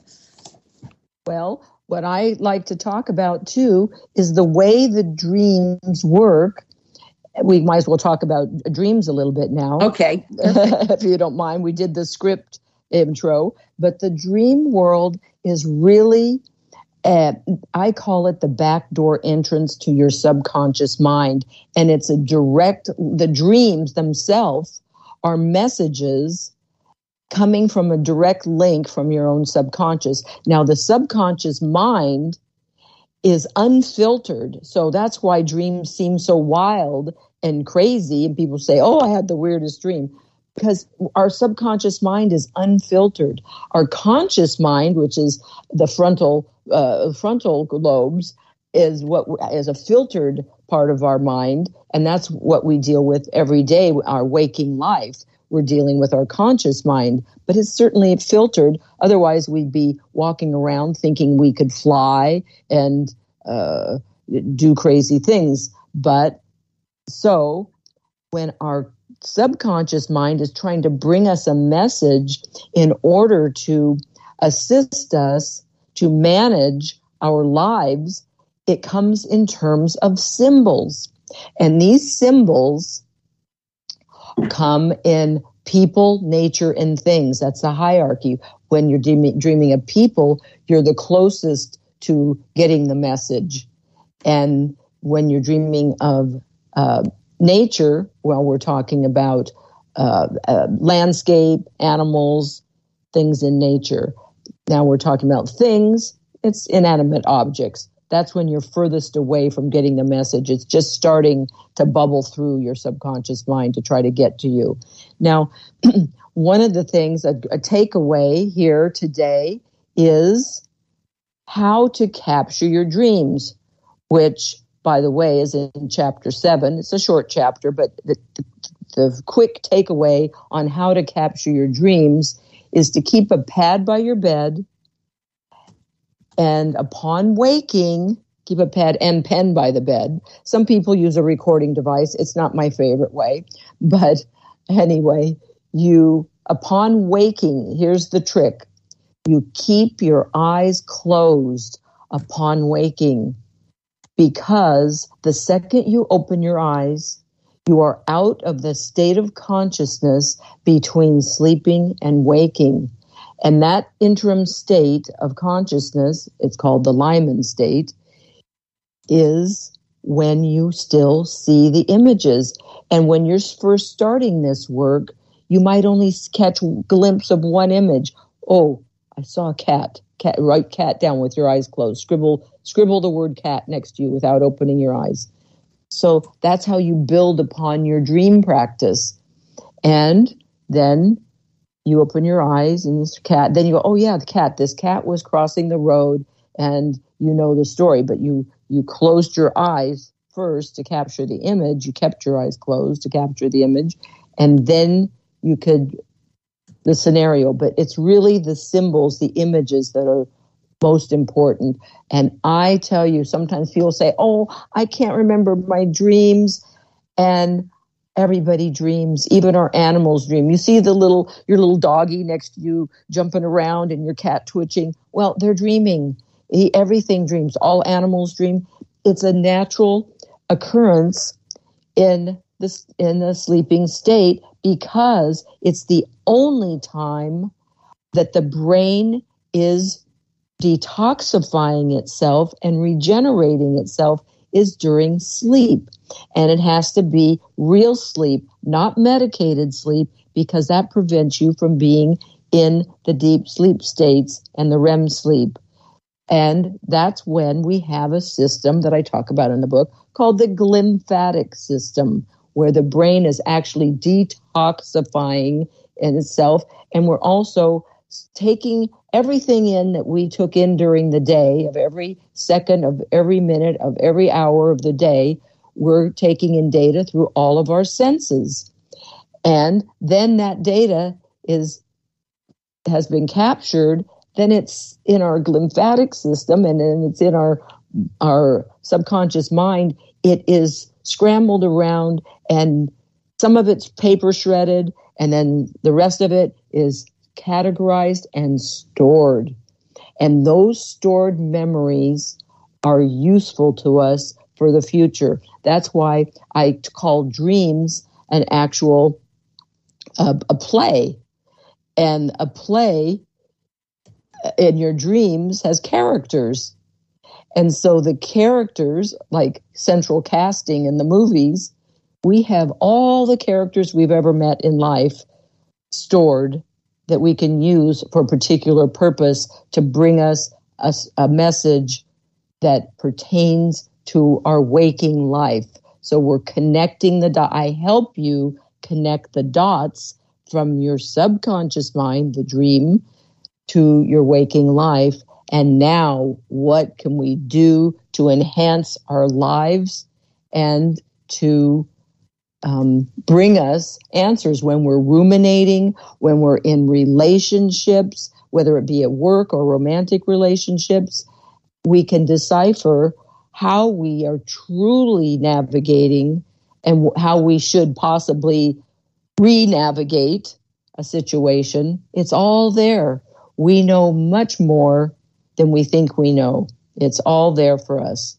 Well, what I like to talk about, too, is the way the dreams work. We might as well talk about dreams a little bit now. Okay. If you don't mind. We did the script intro, but the dream world is really, uh, I call it the backdoor entrance to your subconscious mind. And it's a direct, the dreams themselves are messages coming from a direct link from your own subconscious. Now, the subconscious mind is unfiltered. So that's why dreams seem so wild and crazy. And people say, oh, I had the weirdest dream. Because our subconscious mind is unfiltered. Our conscious mind, which is the frontal uh, frontal lobes, is what is a filtered part of our mind, and that's what we deal with every day. Our waking life, we're dealing with our conscious mind, but it's certainly filtered. Otherwise, we'd be walking around thinking we could fly and uh, do crazy things. But so when our subconscious mind is trying to bring us a message in order to assist us to manage our lives, it comes in terms of symbols. And these symbols come in people, nature, and things. That's the hierarchy. When you're dreaming, dreaming of people, you're the closest to getting the message. And when you're dreaming of uh, nature, well, we're talking about uh, uh, landscape, animals, things in nature. Now we're talking about things, it's inanimate objects. That's when you're furthest away from getting the message. It's just starting to bubble through your subconscious mind to try to get to you. Now, one of the things, a, a takeaway here today is how to capture your dreams, which, by the way, is in chapter seven. It's a short chapter, but the, the, the quick takeaway on how to capture your dreams is to keep a pad by your bed, and upon waking, keep a pad and pen by the bed. Some people use a recording device. It's not my favorite way. But anyway, you, upon waking, here's the trick. You keep your eyes closed upon waking, because the second you open your eyes, you are out of the state of consciousness between sleeping and waking. And that interim state of consciousness, it's called the Lyman state, is when you still see the images. And when you're first starting this work, you might only catch a glimpse of one image. Oh, I saw a cat. Cat, write cat down with your eyes closed. Scribble, scribble the word cat next to you without opening your eyes. So that's how you build upon your dream practice. And then you open your eyes and this cat, then you go, oh yeah, the cat, this cat was crossing the road, and you know the story, but you, you closed your eyes first to capture the image. You kept your eyes closed to capture the image, and then you could, the scenario, but it's really the symbols, the images that are most important. And I tell you, sometimes people say, oh, I can't remember my dreams. And everybody dreams, even our animals dream. You see the little, your little doggy next to you jumping around and your cat twitching. Well, they're dreaming. He, everything dreams. All animals dream. It's a natural occurrence in this, in the sleeping state, because it's the only time that the brain is detoxifying itself and regenerating itself is during sleep. And it has to be real sleep, not medicated sleep, because that prevents you from being in the deep sleep states and the R E M sleep. And that's when we have a system that I talk about in the book called the glymphatic system, where the brain is actually detoxifying in itself. And we're also taking everything in that we took in during the day, of every second, of every minute, of every hour of the day. We're taking in data through all of our senses. And then that data is has been captured. Then it's in our glymphatic system, and then it's in our our subconscious mind. It is scrambled around, and some of it's paper shredded, and then the rest of it is categorized and stored. And those stored memories are useful to us for the future. That's why I call dreams an actual uh, a play. And a play in your dreams has characters. And so the characters, like central casting in the movies, we have all the characters we've ever met in life stored that we can use for a particular purpose to bring us a, a message that pertains to our waking life. So we're connecting the dots. I help you connect the dots from your subconscious mind, the dream, to your waking life. And now what can we do to enhance our lives and to um, bring us answers when we're ruminating, when we're in relationships, whether it be at work or romantic relationships. We can decipher how we are truly navigating and how we should possibly re-navigate a situation. It's all there. We know much more than we think we know. It's all there for us.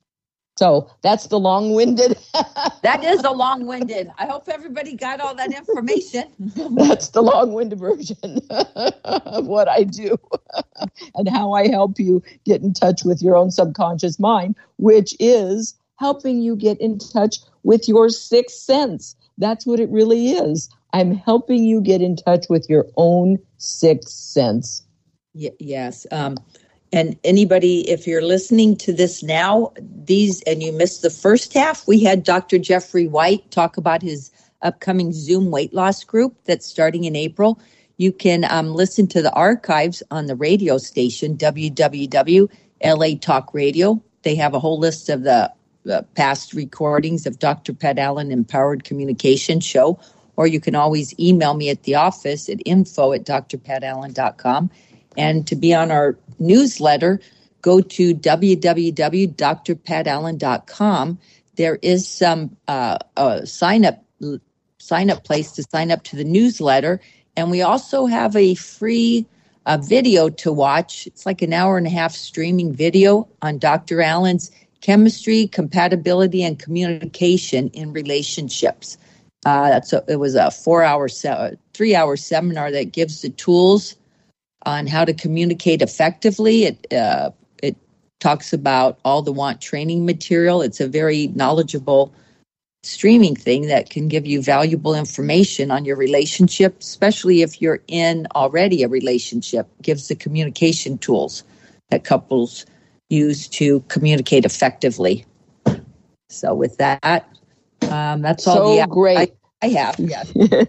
So that's the long-winded. That is the long-winded. I hope everybody got all that information. That's the long-winded version of what I do and how I help you get in touch with your own subconscious mind, which is helping you get in touch with your sixth sense. That's what it really is. I'm helping you get in touch with your own sixth sense. Y- yes. Um, and anybody, if you're listening to this now, these, and you missed the first half, we had Doctor Jeffrey White talk about his upcoming Zoom weight loss group that's starting in April. You can um, listen to the archives on the radio station, w w w dot l a talk radio. They have a whole list of the uh, past recordings of Doctor Pat Allen Empowered Communication Show, or you can always email me at the office at info at d r pat allen dot com. And to be on our newsletter, go to w w w dot d r pat allen dot com. There is some uh, uh, sign up sign up place to sign up to the newsletter, and we also have a free uh, video to watch. It's like an hour and a half streaming video on Doctor Allen's chemistry, compatibility, and communication in relationships. Uh, that's a, it was a four-hour, se- three-hour seminar that gives the tools on how to communicate effectively. It uh, it talks about all the want training material. It's a very knowledgeable streaming thing that can give you valuable information on your relationship, especially if you're in already a relationship. It gives the communication tools that couples use to communicate effectively. So with that, um, that's all so the great. I, I have. Yes.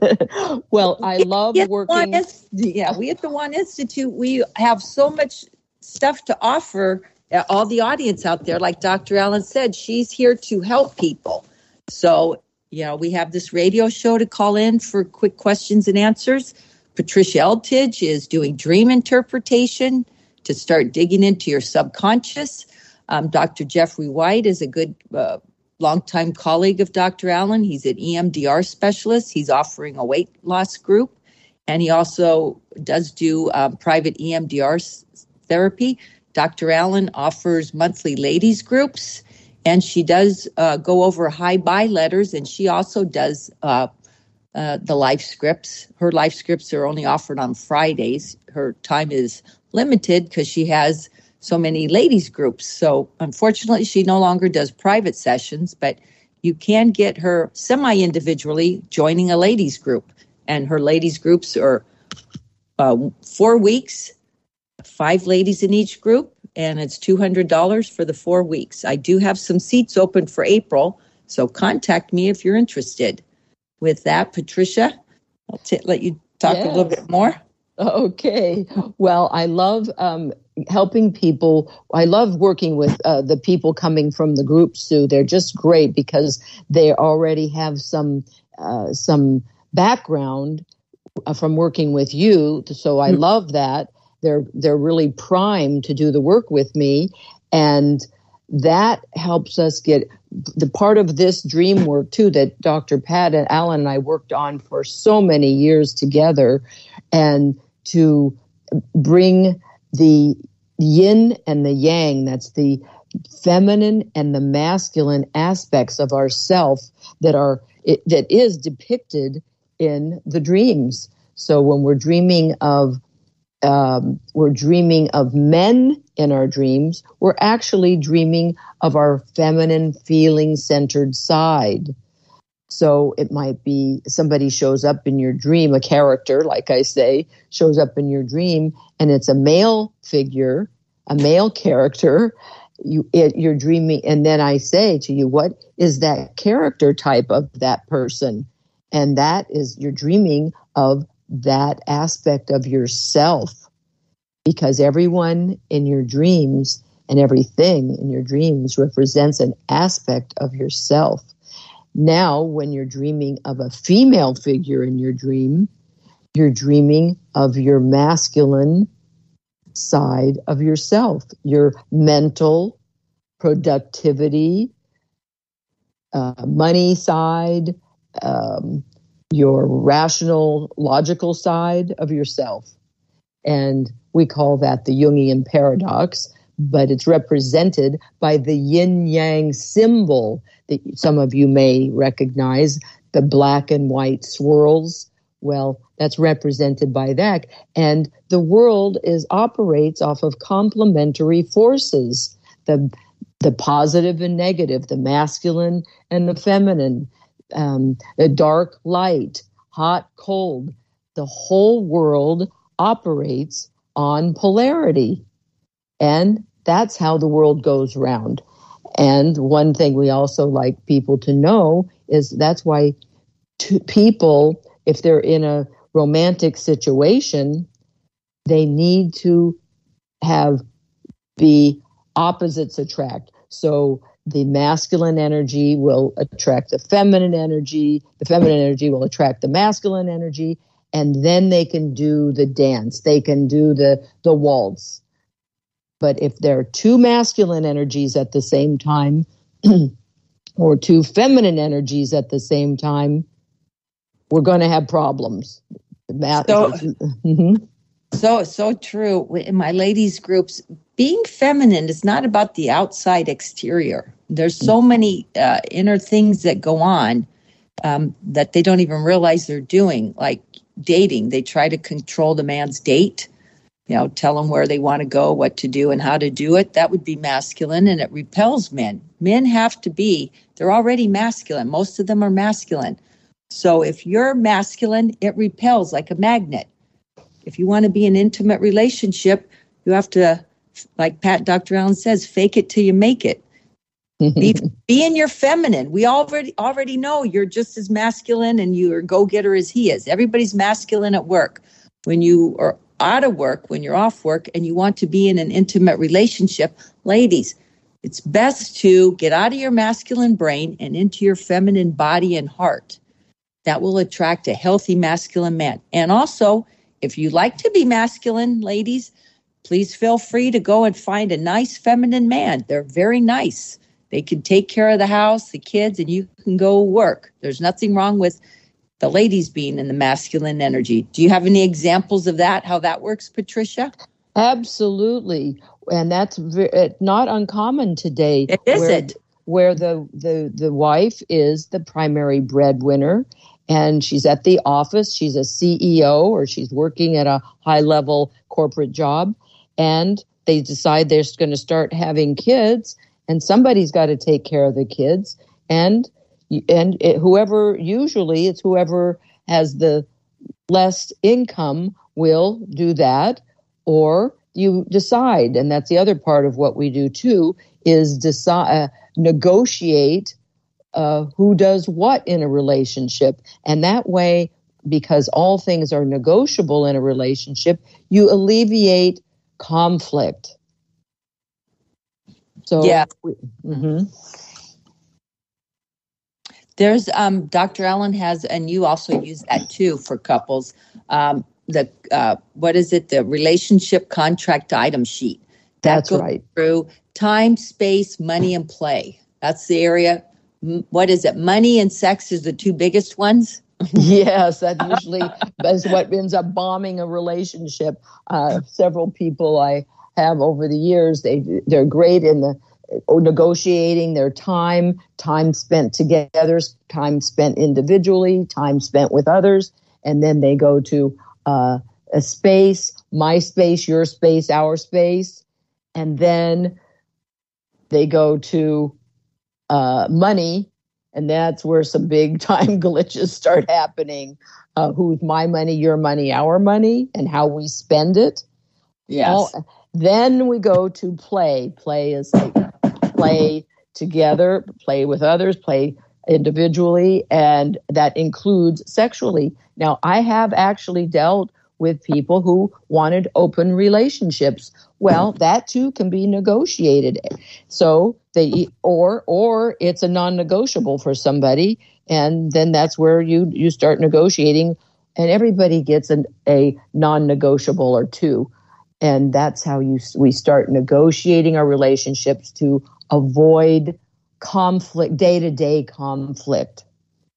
Well, I love we working. Is, yeah, we at the One Institute, we have so much stuff to offer uh, all the audience out there. Like Doctor Allen said, she's here to help people. So, you know, we have this radio show to call in for quick questions and answers. Patricia Eltidge is doing dream interpretation to start digging into your subconscious. Um, Doctor Jeffrey White is a good uh, longtime colleague of Doctor Allen. He's an E M D R specialist. He's offering a weight loss group, and he also does do um, private E M D R s- therapy. Doctor Allen offers monthly ladies groups, and she does uh, go over high buy letters, and she also does uh, uh, the life scripts. Her life scripts are only offered on Fridays. Her time is limited because she has so many ladies groups. So unfortunately, she no longer does private sessions, but you can get her semi-individually joining a ladies group. And her ladies groups are uh, four weeks, five ladies in each group, and it's two hundred dollars for the four weeks. I do have some seats open for April, so contact me if you're interested. With that, Patricia, I'll t- let you talk yes. a little bit more. Okay. Well, I love um, helping people. I love working with uh, the people coming from the group, Sue. They're just great because they already have some uh, some background uh, from working with you. So I mm-hmm. love that. They're they're really primed to do the work with me, and that helps us get the part of this dream work too that Doctor Pat and Allen and I worked on for so many years together, and to bring the yin and the yang, that's the feminine and the masculine aspects of ourself that are it, that is depicted in the dreams. So when we're dreaming of um, we're dreaming of men in our dreams, we're actually dreaming of our feminine, feeling-centered side. So it might be somebody shows up in your dream, a character, like I say, shows up in your dream, and it's a male figure, a male character. You, it, you're dreaming, and then I say to you, what is that character type of that person? And that is, you're dreaming of that aspect of yourself, because everyone in your dreams and everything in your dreams represents an aspect of yourself. Now, when you're dreaming of a female figure in your dream, you're dreaming of your masculine side of yourself, your mental, productivity, uh, money side, um, your rational, logical side of yourself. And we call that the Jungian paradox, but it's represented by the yin-yang symbol that some of you may recognize, the black and white swirls. Well, that's represented by that. And the world is operates off of complementary forces, the the positive and negative, the masculine and the feminine, um, the dark, light, hot, cold. The whole world operates on polarity. And that's how the world goes round. And one thing we also like people to know is that's why two people, if they're in a romantic situation, they need to have the opposites attract. So the masculine energy will attract the feminine energy. The feminine energy will attract the masculine energy. And then they can do the dance. They can do the, the waltz. But if there are two masculine energies at the same time, or two feminine energies at the same time, we're going to have problems. That, so, mm-hmm. so, so true. In my ladies' groups, being feminine is not about the outside exterior. There's so many uh, inner things that go on um, that they don't even realize they're doing, like dating. They try to control the man's date, you know, tell them where they want to go, what to do, and how to do it. That would be masculine, and it repels men. Men have to be, they're already masculine. Most of them are masculine. So if you're masculine, it repels like a magnet. If you want to be in an intimate relationship, you have to, like Pat, Doctor Allen says, fake it till you make it. be, be in your feminine. We already already know you're just as masculine and you're a go-getter as he is. Everybody's masculine at work. When you are out of work, when you're off work, and you want to be in an intimate relationship, ladies, it's best to get out of your masculine brain and into your feminine body and heart. That will attract a healthy masculine man. And also, if you like to be masculine, ladies, please feel free to go and find a nice feminine man. They're very nice. They can take care of the house, the kids, and you can go work. There's nothing wrong with the ladies being in the masculine energy. Do you have any examples of that, how that works, Patricia? Absolutely. And that's v- not uncommon today. It isn't. Where, where the, the, the wife is the primary breadwinner, and she's at the office. She's a C E O, or she's working at a high-level corporate job, and they decide they're going to start having kids, and somebody's got to take care of the kids. And and it, whoever, usually it's whoever has the less income will do that, or you decide, and that's the other part of what we do too, is decide, uh, negotiate uh, who does what in a relationship. And that way, because all things are negotiable in a relationship, you alleviate conflict. So, yeah. Mm-hmm. There's um, Doctor Allen has, and you also use that too for couples. Um, the uh, what is it? The relationship contract item sheet. That That's goes right. Through time, space, money, and play. That's the area. What is it? Money and sex is the two biggest ones. Yes, that usually is what ends up bombing a relationship. Uh, several people I have over the years, they they're great in the negotiating their time, time spent together, time spent individually, time spent with others, and then they go to uh, a space, my space, your space, our space, and then they go to uh, money, and that's where some big time glitches start happening. Uh, who's my money, your money, our money, and how we spend it. Yes. All, then we go to play. Play is like play together, play with others, play individually, and that includes sexually. Now, I have actually dealt with people who wanted open relationships. Well, that too can be negotiated. So they or or it's a non-negotiable for somebody, and then that's where you you start negotiating, and everybody gets an, a non-negotiable or two, and that's how you we start negotiating our relationships to avoid conflict, day-to-day conflict.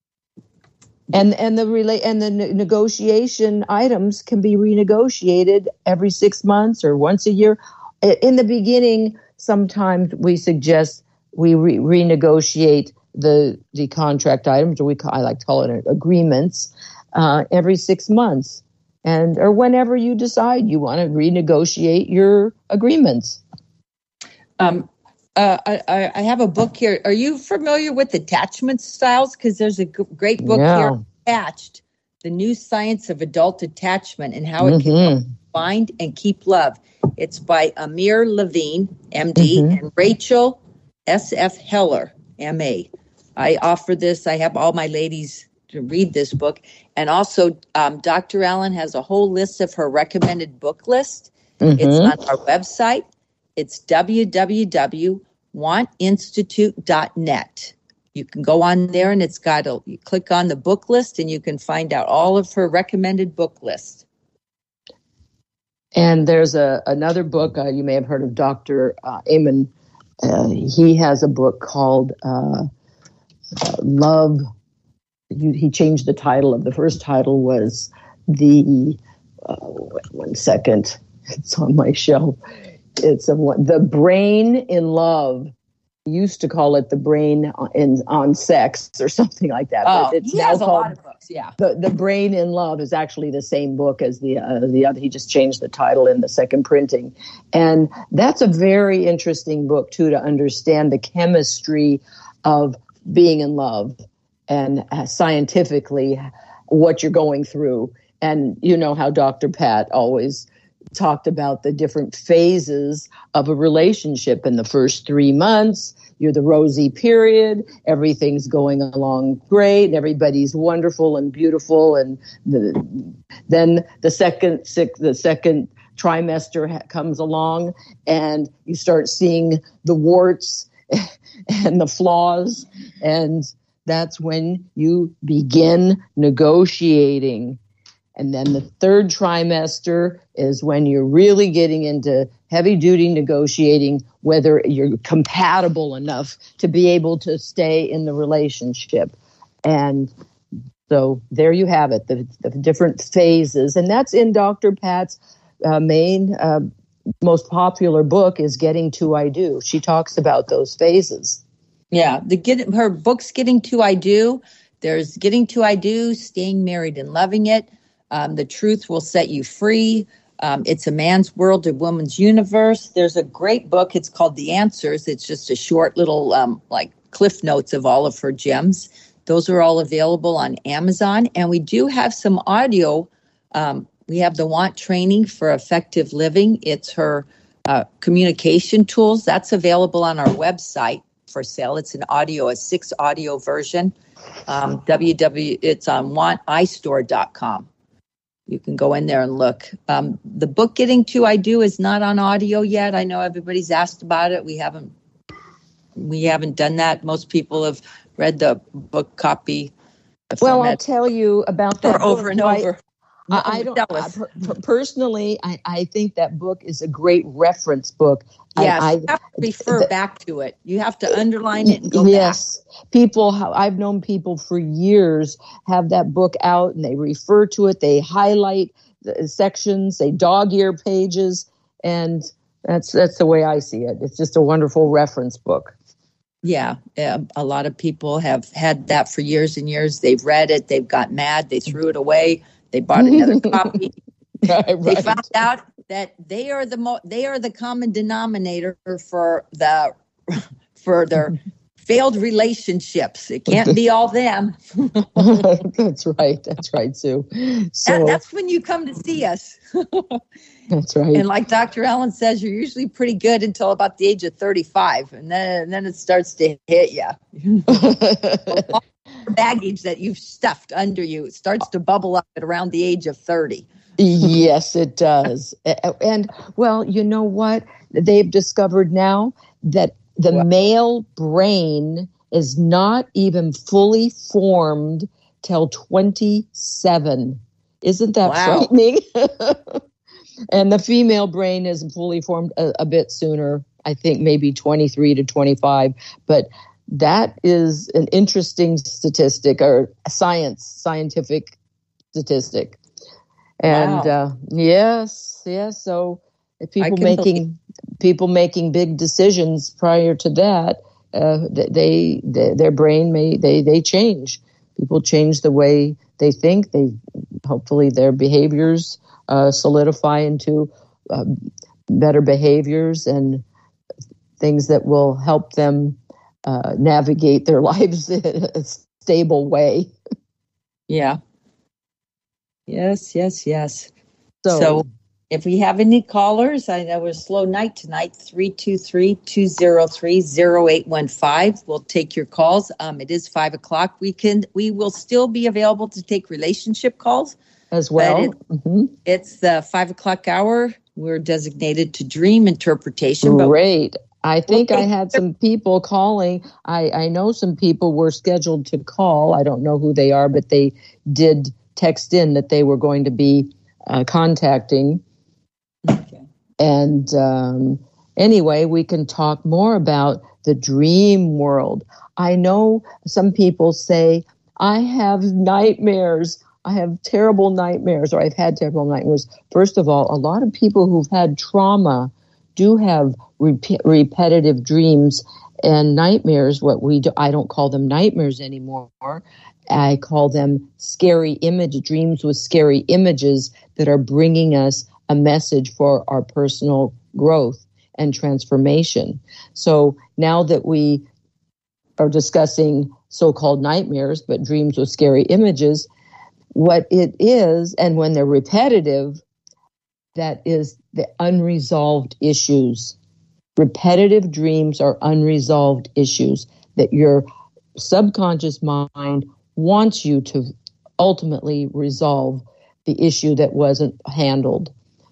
And and the relate and the ne- negotiation items can be renegotiated every six months or once a year. In the beginning, sometimes we suggest we re- renegotiate the the contract items, or we call, I like to call it agreements, uh, every six months, and or whenever you decide you want to renegotiate your agreements. Um. Uh, I, I have a book here. Are you familiar with attachment styles? Because there's a g- great book Yeah. here, Attached, The New Science of Adult Attachment and How It Mm-hmm. Can Find and Keep Love. It's by Amir Levine, M D, Mm-hmm. and Rachel S F Heller, M A. I offer this. I have all my ladies to read this book. And also, um, Doctor Allen has a whole list of her recommended book list. Mm-hmm. It's on our website. It's w w w dot want institute dot net. You can go on there, and it's got a, you click on the book list, and you can find out all of her recommended book list. And there's a another book, uh, you may have heard of Doctor Uh, Amen. Uh, he has a book called uh, uh, Love. He, he changed the title of the first title was the, uh, wait one second, it's on my shelf. It's a, The Brain in Love. He used to call it The Brain in, on Sex or something like that. Oh, but it's he now has a called, lot of books, yeah. The, the Brain in Love is actually the same book as the uh, the other. He just changed the title in the second printing. And that's a very interesting book, too, to understand the chemistry of being in love and uh, scientifically what you're going through. And you know how Doctor Pat always talked about the different phases of a relationship. In the first three months, you're the rosy period. Everything's going along great. Everybody's wonderful and beautiful. And the, then the second the second trimester ha- comes along, and you start seeing the warts and the flaws. And that's when you begin negotiating. And then the third trimester is when you're really getting into heavy-duty negotiating, whether you're compatible enough to be able to stay in the relationship. And so there you have it, the, the different phases. And that's in Doctor Pat's uh, main, uh, most popular book is Getting to I Do. She talks about those phases. Yeah, the get her book's Getting to I Do. There's Getting to I Do, Staying Married and Loving It. Um, the Truth Will Set You Free. Um, it's a Man's World, a Woman's Universe. There's a great book. It's called The Answers. It's just a short little um, like cliff notes of all of her gems. Those are all available on Amazon. And we do have some audio. Um, we have the Want Training for Effective Living. It's her uh, communication tools. That's available on our website for sale. It's an audio, a six audio version. Um, www. It's on want i store dot com. You can go in there and look. Um, the book Getting to I Do is not on audio yet. I know everybody's asked about it. We haven't we haven't done that. Most people have read the book copy. The well, I'll tell you about that over and I, over. I, I don't I, per, personally. I, I think that book is a great reference book. Yes, I, you have to refer the, back to it. You have to underline it and go yes. back. Yes, people. I've known people for years have that book out and they refer to it. They highlight the sections. They dog-ear pages, and that's that's the way I see it. It's just a wonderful reference book. Yeah, a lot of people have had that for years and years. They've read it. They've got mad. They threw it away. They bought another copy. Right, right. They found out that they are the mo- they are the common denominator for the for their failed relationships. It can't be all them. That's right. That's right, Sue. So that, that's when you come to see us. That's right. And like Doctor Allen says, you're usually pretty good until about the age of thirty-five, and then and then it starts to hit you. Baggage that you've stuffed under you, it starts to bubble up at around the age of thirty. Yes, it does. And, well, you know what? They've discovered now that the what? male brain is not even fully formed till twenty-seven. Isn't that wow. frightening? And the female brain is fully formed a, a bit sooner, I think maybe twenty-three to twenty-five. But that is an interesting statistic or science, scientific statistic. And wow. uh, yes, yes. So people making believe. people making big decisions prior to that, uh, they, they their brain may they they change. People change the way they think. They hopefully their behaviors uh, solidify into uh, better behaviors and things that will help them uh, navigate their lives in a stable way. Yeah. Yes, yes, yes. So, so if we have any callers, I know it's a slow night tonight, three two three, two zero three, zero eight one five. We'll take your calls. Um, it is five o'clock. We can, we will still be available to take relationship calls. As well. It, mm-hmm. It's the five o'clock hour. We're designated to dream interpretation. Great. But I think I had some people calling. I, I know some people were scheduled to call. I don't know who they are, but they did text in that they were going to be uh, contacting. And um, anyway, we can talk more about the dream world. I know some people say, I have nightmares. I have terrible nightmares, or I've had terrible nightmares. First of all, a lot of people who've had trauma do have rep- repetitive dreams and nightmares. What we do, I don't call them nightmares anymore. I call them scary image dreams with scary images that are bringing us a message for our personal growth and transformation. So now that we are discussing so-called nightmares, but dreams with scary images, what it is, and when they're repetitive, that is the unresolved issues. Repetitive dreams are unresolved issues that your subconscious mind wants you to ultimately resolve the issue that wasn't handled.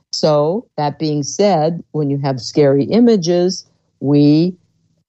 So that being said, when you have scary images, we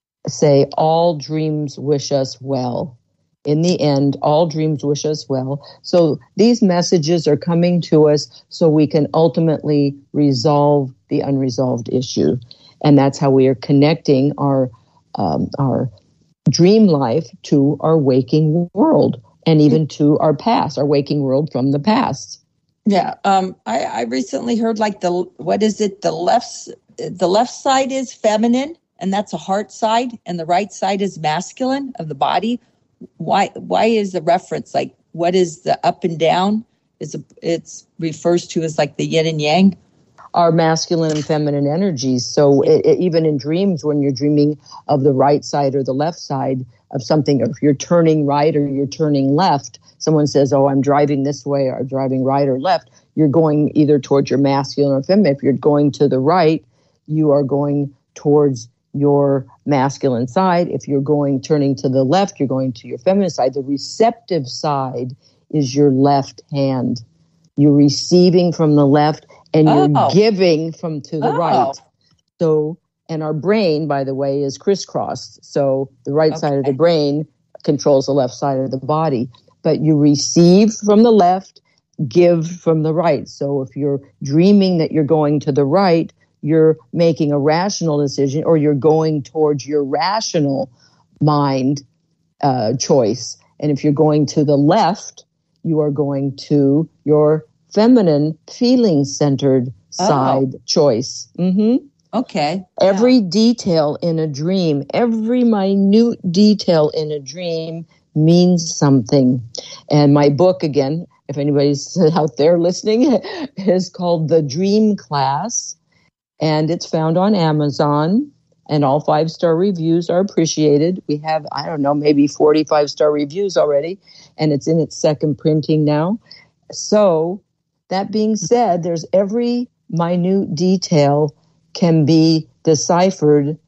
say all dreams wish us well. In the end, all dreams wish us well. So these messages are coming to us so we can ultimately resolve the unresolved issue. And that's how we are connecting our um, our dream life to our waking world, and even to our past, our waking world from the past. Yeah, um, I, I recently heard like the what is it? The left the left side is feminine, and that's a heart side, and the right side is masculine of the body. Why why is the reference like what is the up and down? Is a, it's refers to as like the yin and yang. Our masculine and feminine energies. So it, it, even in dreams, when you're dreaming of the right side or the left side of something, or if you're turning right or you're turning left, someone says, oh, I'm driving this way or driving right or left, you're going either towards your masculine or feminine. If you're going to the right, you are going towards your masculine side. If you're going, turning to the left, you're going to your feminine side. The receptive side is your left hand. You're receiving from the left and you're oh. giving from to the oh. right. So, and our brain, by the way, is crisscrossed. So the right okay. side of the brain controls the left side of the body. But you receive from the left, give from the right. So if you're dreaming that you're going to the right, you're making a rational decision, or you're going towards your rational mind uh, choice. And if you're going to the left, you are going to your feminine, feeling-centered side oh. choice. Mm-hmm. Okay. Every yeah. detail in a dream, every minute detail in a dream means something. And my book, again, if anybody's out there listening, is called The Dream Class. And it's found on Amazon, and all five-star reviews are appreciated. We have, I don't know, maybe forty-five star reviews already, and it's in its second printing now. So that being said, there's every minute detail can be deciphered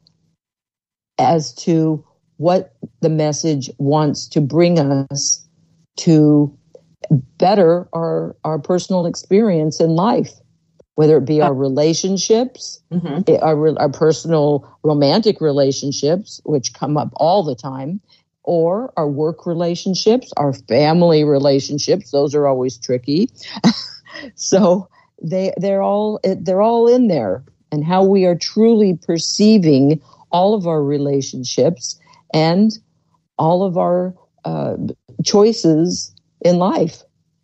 as to what the message wants to bring us to better our, our personal experience in life. Whether it be our relationships, mm-hmm. our, our personal romantic relationships, which come up all the time, or our work relationships, our family relationships. Those are always tricky. So they they're all they're all in there, and how we are truly perceiving all of our relationships and all of our uh, choices in life.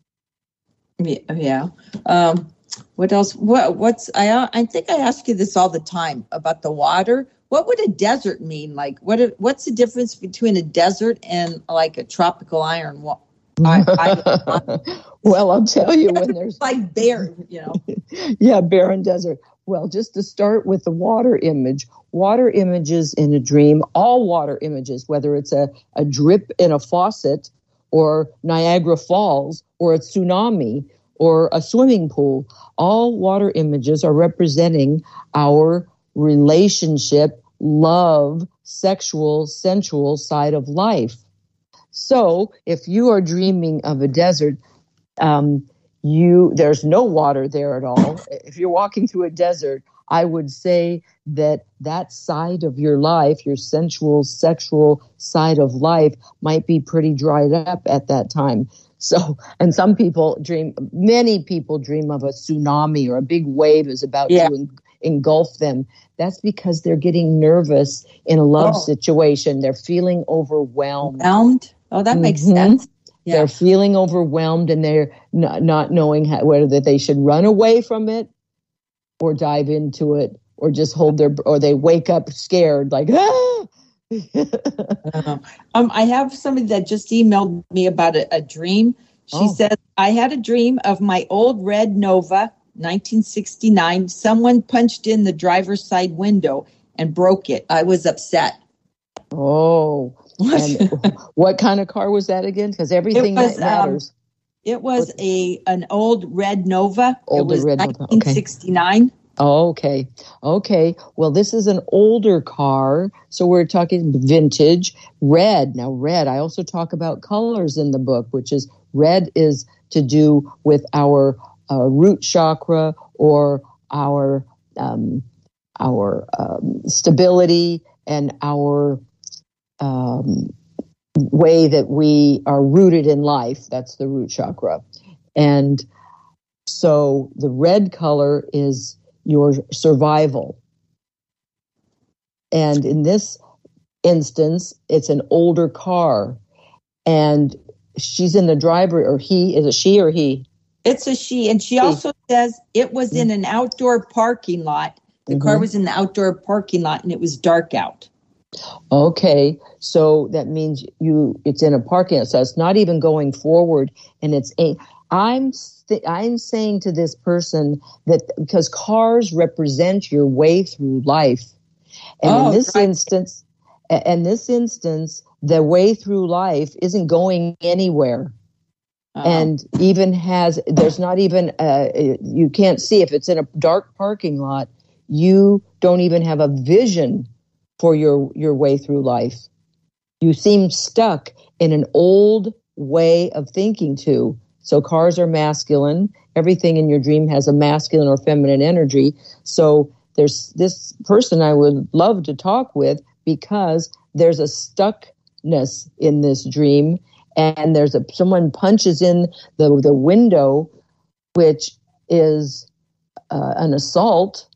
Yeah. Um, What else? What? What's? I I think I ask you this all the time about the water. What would a desert mean? Like, what? What's the difference between a desert and like a tropical iron wall? I, I, well, I'll tell you when there's like barren, you know. Yeah, barren desert. Well, just to start with the water image, water images in a dream, all water images, whether it's a, a drip in a faucet or Niagara Falls or a tsunami or a swimming pool, all water images are representing our relationship, love, sexual, sensual side of life. So if you are dreaming of a desert, um, you there's no water there at all. If you're walking through a desert, I would say that that side of your life, your sensual, sexual side of life, might be pretty dried up at that time. So, and some people dream, many people dream of a tsunami or a big wave is about yeah. to en- engulf them. That's because they're getting nervous in a love Oh. situation. They're feeling overwhelmed. Overwhelmed? Oh, that makes Mhm. sense. Yeah. They're feeling overwhelmed, and they're not, not knowing how, whether they should run away from it or dive into it, or just hold their, or they wake up scared, like, ah! Um, um, I have somebody that just emailed me about a, a dream. She Oh. says, I had a dream of my old red Nova, nineteen sixty-nine. Someone punched in the driver's side window and broke it. I was upset. Oh, and what kind of car was that again? Because everything It was, matters. It was a an old red Nova. Older it was red Nova, okay. nineteen sixty-nine. Oh, okay. Okay. Well, this is an older car. So we're talking vintage red. Now, red, I also talk about colors in the book, which is red is to do with our uh, root chakra or our, um, our um, stability and our um, way that we are rooted in life. That's the root chakra. And so the red color is your survival. And in this instance, it's an older car. And she's in the driver, or he, is it she or he? It's a she. And she also says it was in an outdoor parking lot. The Mm-hmm. car was in the outdoor parking lot and it was dark out. Okay, so that means you it's in a parking lot, so it's not even going forward, and it's a. I'm th- I'm saying to this person that because cars represent your way through life, and Oh, in this right. instance, in this instance, the way through life isn't going anywhere. Uh-huh. And even has, there's not even, uh, you can't see if it's in a dark parking lot, you don't even have a vision for your, your way through life. You seem stuck in an old way of thinking too. So cars are masculine. Everything in your dream has a masculine or feminine energy. So there's this person I would love to talk with because there's a stuckness in this dream. And there's a someone punches in the the window, which is uh, an assault.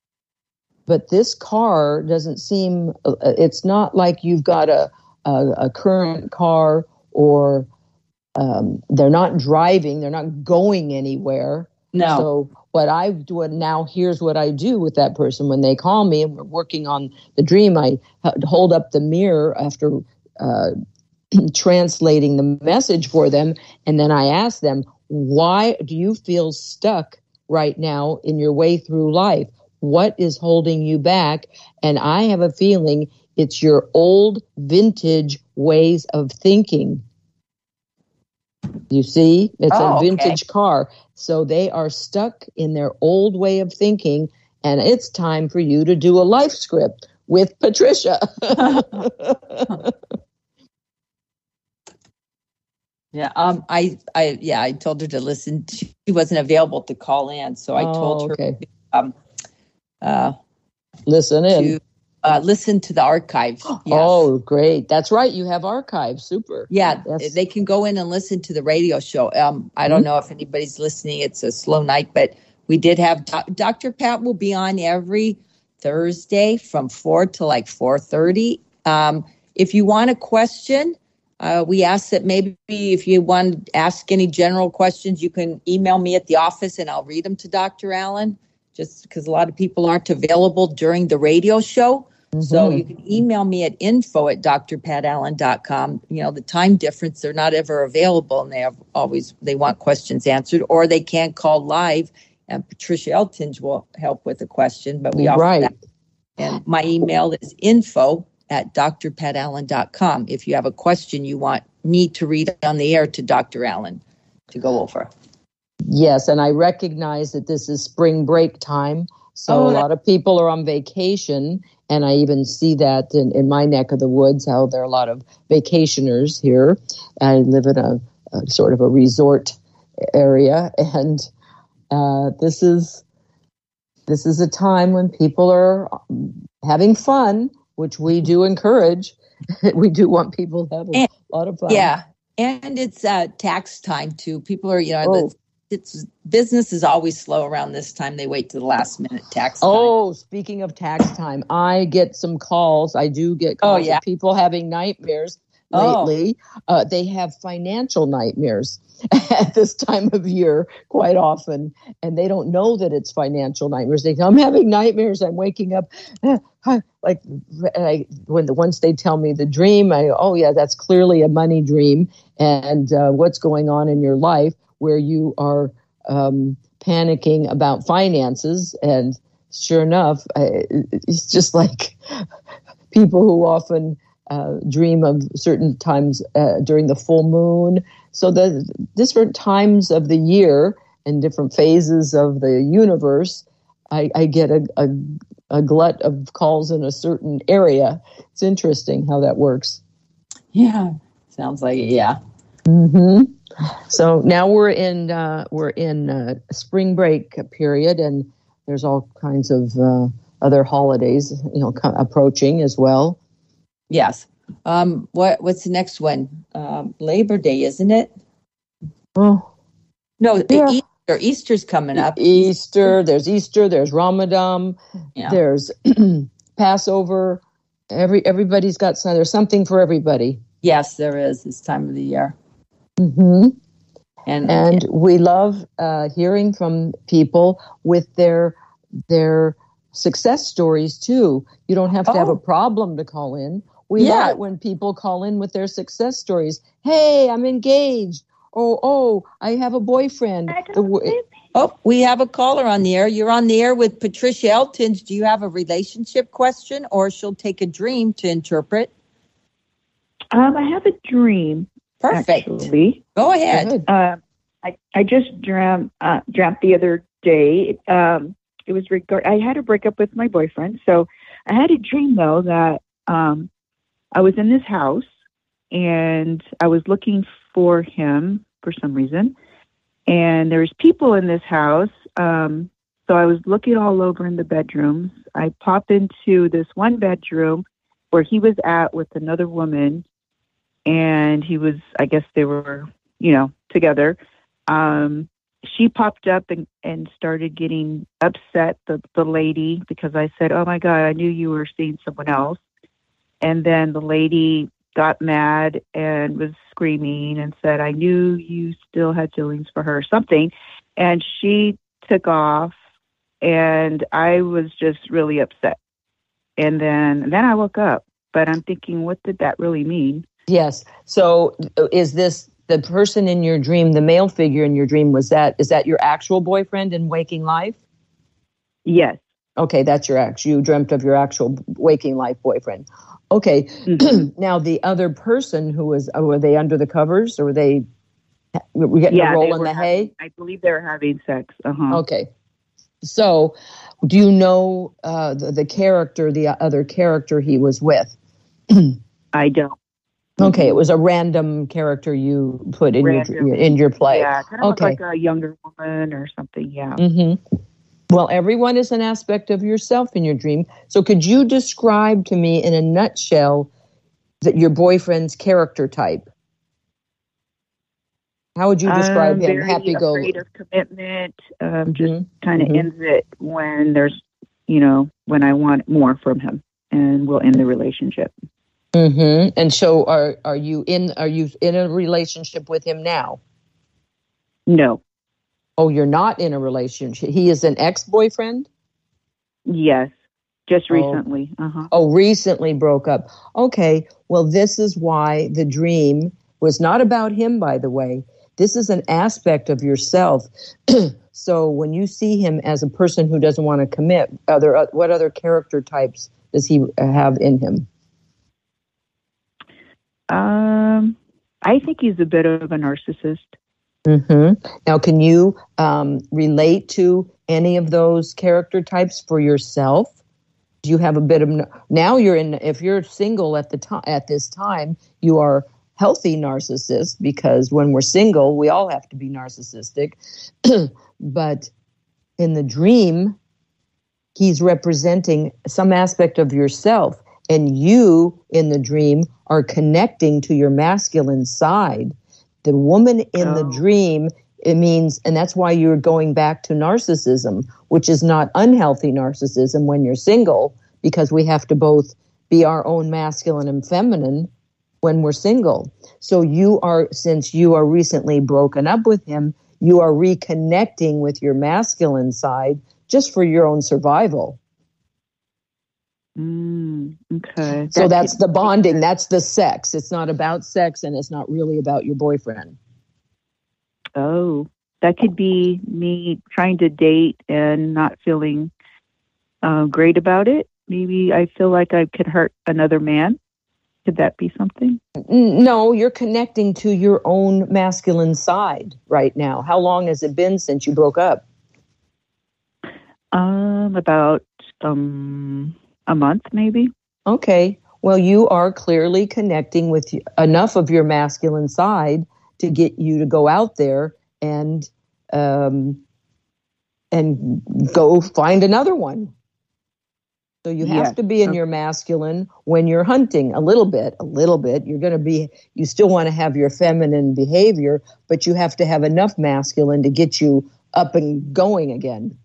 But this car doesn't seem. Uh, it's not like you've got a a, a current car, or um, they're not driving. They're not going anywhere. No. So what I do now, here's what I do with that person when they call me and we're working on the dream. I hold up the mirror after. Uh, translating the message for them, and then I ask them, why do you feel stuck right now in your way through life? What is holding you back? And I have a feeling it's your old vintage ways of thinking. You see, it's Oh, a vintage okay. car. So they are stuck in their old way of thinking, and it's time for you to do a life script with Patricia. Yeah, um, I, I, yeah, I told her to listen. She wasn't available to call in, so I Oh, told her, okay. um, uh, Listen in. to uh, listen to the archives. Yes. Oh, great. That's right. You have archives. Super. Yeah, Yes. they can go in and listen to the radio show. Um, I don't know if anybody's listening. It's a slow night, but we did have Do- Doctor Pat will be on every Thursday from four to like four thirty. Um, if you want a question. Uh, we ask that maybe if you want to ask any general questions, you can email me at the office and I'll read them to Doctor Allen, just because a lot of people aren't available during the radio show. Mm-hmm. So you can email me at info at d r pat allen dot com. You know, the time difference, they're not ever available and they have always, they want questions answered, or they can't call live and Patricia Eltinge will help with a question, but we offer right. that. And my email is info at d r pat allen dot com if you have a question you want me to read on the air to Doctor Allen to go over. Yes, and I recognize that this is spring break time, so Oh, a lot of people are on vacation, and I even see that in, in my neck of the woods, how there are a lot of vacationers here. I live in a, a sort of a resort area, and uh, this is this is a time when people are having fun, which we do encourage. We do want people to have a and, lot of fun. Yeah, and it's uh, tax time too. People are, you know, Oh. it's business is always slow around this time. They wait to the last minute tax time. Oh, speaking of tax time, I get some calls. I do get calls Oh, yeah. of people having nightmares Oh. lately. Uh, they have financial nightmares at this time of year quite often, and they don't know that it's financial nightmares. They tell, I'm having nightmares. I'm waking up. Like I, when the once they tell me the dream, I oh yeah, that's clearly a money dream, and uh, what's going on in your life where you are um, panicking about finances. And sure enough, I, it's just like people who often uh, dream of certain times uh, during the full moon. So the different times of the year and different phases of the universe, I, I get a, a, a glut of calls in a certain area. It's interesting how that works. Yeah, sounds like it. Yeah. Mm-hmm. So now we're in uh, we're in uh, spring break period, and there's all kinds of uh, other holidays, you know, co- approaching as well. Yes. Um. What What's the next one? Um, Labor Day, isn't it? Oh, No, Yeah. Easter. Easter's coming up. Easter. There's Easter. There's Ramadan. Yeah. There's Passover. Every everybody's got some. There's something for everybody. Yes, there is this time of the year. Mm-hmm. And And we love uh, hearing from people with their their success stories too. You don't have to have Oh. a problem to call in. We Yeah. love it when people call in with their success stories. Hey, I'm engaged. Oh, oh, I have a boyfriend. The w- oh, we have a caller on the air. You're on the air with Patricia Eltins. Do you have a relationship question, or she'll take a dream to interpret? Um, I have a dream. Perfect. Actually, Go ahead. Good. uh, I I just dreamt uh, dreamt the other day. Um, it was regard. I had a breakup with my boyfriend, so I had a dream though that um, I was in this house and I was looking for him for some reason, and there's people in this house. Um, so I was looking all over in the bedrooms. I popped into this one bedroom where he was at with another woman. And he was, I guess they were, you know, together. Um, she popped up and, and started getting upset, the, the lady, because I said, oh, my God, I knew you were seeing someone else. And then the lady got mad and was screaming and said, I knew you still had feelings for her, something. And she took off, and I was just really upset. And then, then I woke up, but I'm thinking, what did that really mean? Yes. So is this the person in your dream, the male figure in your dream, was that, is that your actual boyfriend in waking life? Yes. Okay, that's your ex. You dreamt of your actual waking life boyfriend. Okay. Mm-hmm. Now the other person who was, uh, were they under the covers, or were they, were getting Yeah, a roll they in were the having, hay? I believe they were having sex. Uh-huh. Okay. So do you know uh, the, the character, the other character he was with? I don't. Okay, it was a random character you put in Random. your in your play. Yeah, kind of Okay. looked like a younger woman or something. Yeah. Mm-hmm. Well, everyone is an aspect of yourself in your dream. So could you describe to me in a nutshell that your boyfriend's character type? How would you describe um, him? very Happy go. afraid of commitment. Um, just Mhm. kind of Mhm. ends it when there's, you know, when I want more from him, and we'll end the relationship. Mm-hmm. And so, are are you in? Are you in a relationship with him now? No. Oh, you're not in a relationship. He is an ex-boyfriend. Yes. Just Oh. recently. Uh-huh. Oh, recently broke up. Okay. Well, this is why the dream was not about him, by the way. This is an aspect of yourself. So when you see him as a person who doesn't want to commit, other what other character types does he have in him? Um, I think he's a bit of a narcissist. Mm-hmm. Now, can you um, relate to any of those character types for yourself? Do you have a bit of now? You're in. If you're single at the time at this time, you are healthy narcissist, because when we're single, we all have to be narcissistic. But in the dream, he's representing some aspect of yourself, and you in the dream are connecting to your masculine side. The woman in Oh. the dream it means, and that's why you're going back to narcissism, which is not unhealthy narcissism when you're single, because we have to both be our own masculine and feminine when we're single. So you are, since you are recently broken up with him, you are reconnecting with your masculine side just for your own survival. Mm, okay. So that's the bonding. That's the sex. It's not about sex, and it's not really about your boyfriend. Oh, that could be me trying to date and not feeling uh, great about it. Maybe I feel like I could hurt another man. Could that be something? No, you're connecting to your own masculine side right now. How long has it been since you broke up? Um, about um a month, maybe. Okay. Well, you are clearly connecting with enough of your masculine side to get you to go out there and um and go find another one. So you have Yes. to be in Okay. your masculine when you're hunting a little bit, a little bit. You're going to be, you still want to have your feminine behavior, but you have to have enough masculine to get you up and going again.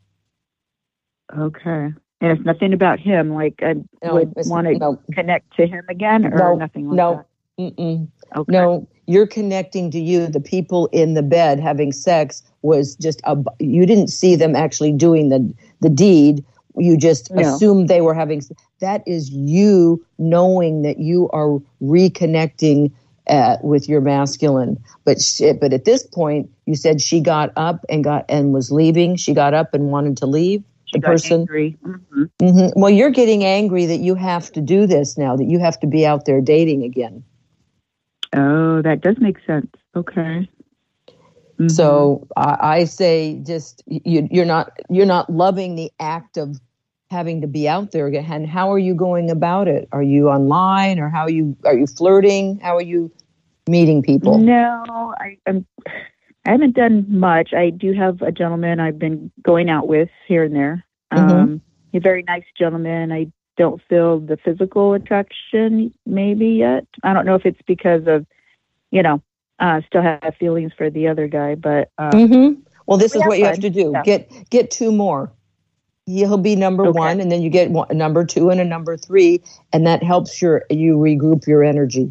Okay. And it's nothing about him. Like I No, would it's- want to no. connect to him again, or No, nothing like no. that. Mm-mm. Okay. No, you're connecting to you. The people in the bed having sex was just, a, you didn't see them actually doing the, the deed. You just No. assumed they were having, that is you knowing that you are reconnecting uh, with your masculine. But she, but at this point, you said she got up and got, and was leaving. She got up and wanted to leave. She The got person. angry. Mhm. hmm Well, you're getting angry that you have to do this now, that you have to be out there dating again. Oh, that does make sense. Okay. Mhm. So I, I say, just you, you're not you're not loving the act of having to be out there again. And how are you going about it? Are you online, or how are you are you flirting? How are you meeting people? No, I, I'm. I haven't done much. I do have a gentleman I've been going out with here and there. Mhm. Um, he's a very nice gentleman. I don't feel the physical attraction maybe yet. I don't know if it's because of, you know, uh, still have feelings for the other guy, but uh, Mm-hmm. Well, this we is have what you have fun. to do. Yeah. Get get two more. He'll be number Okay. one, and then you get one, a number two and a number three, and that helps your you regroup your energy.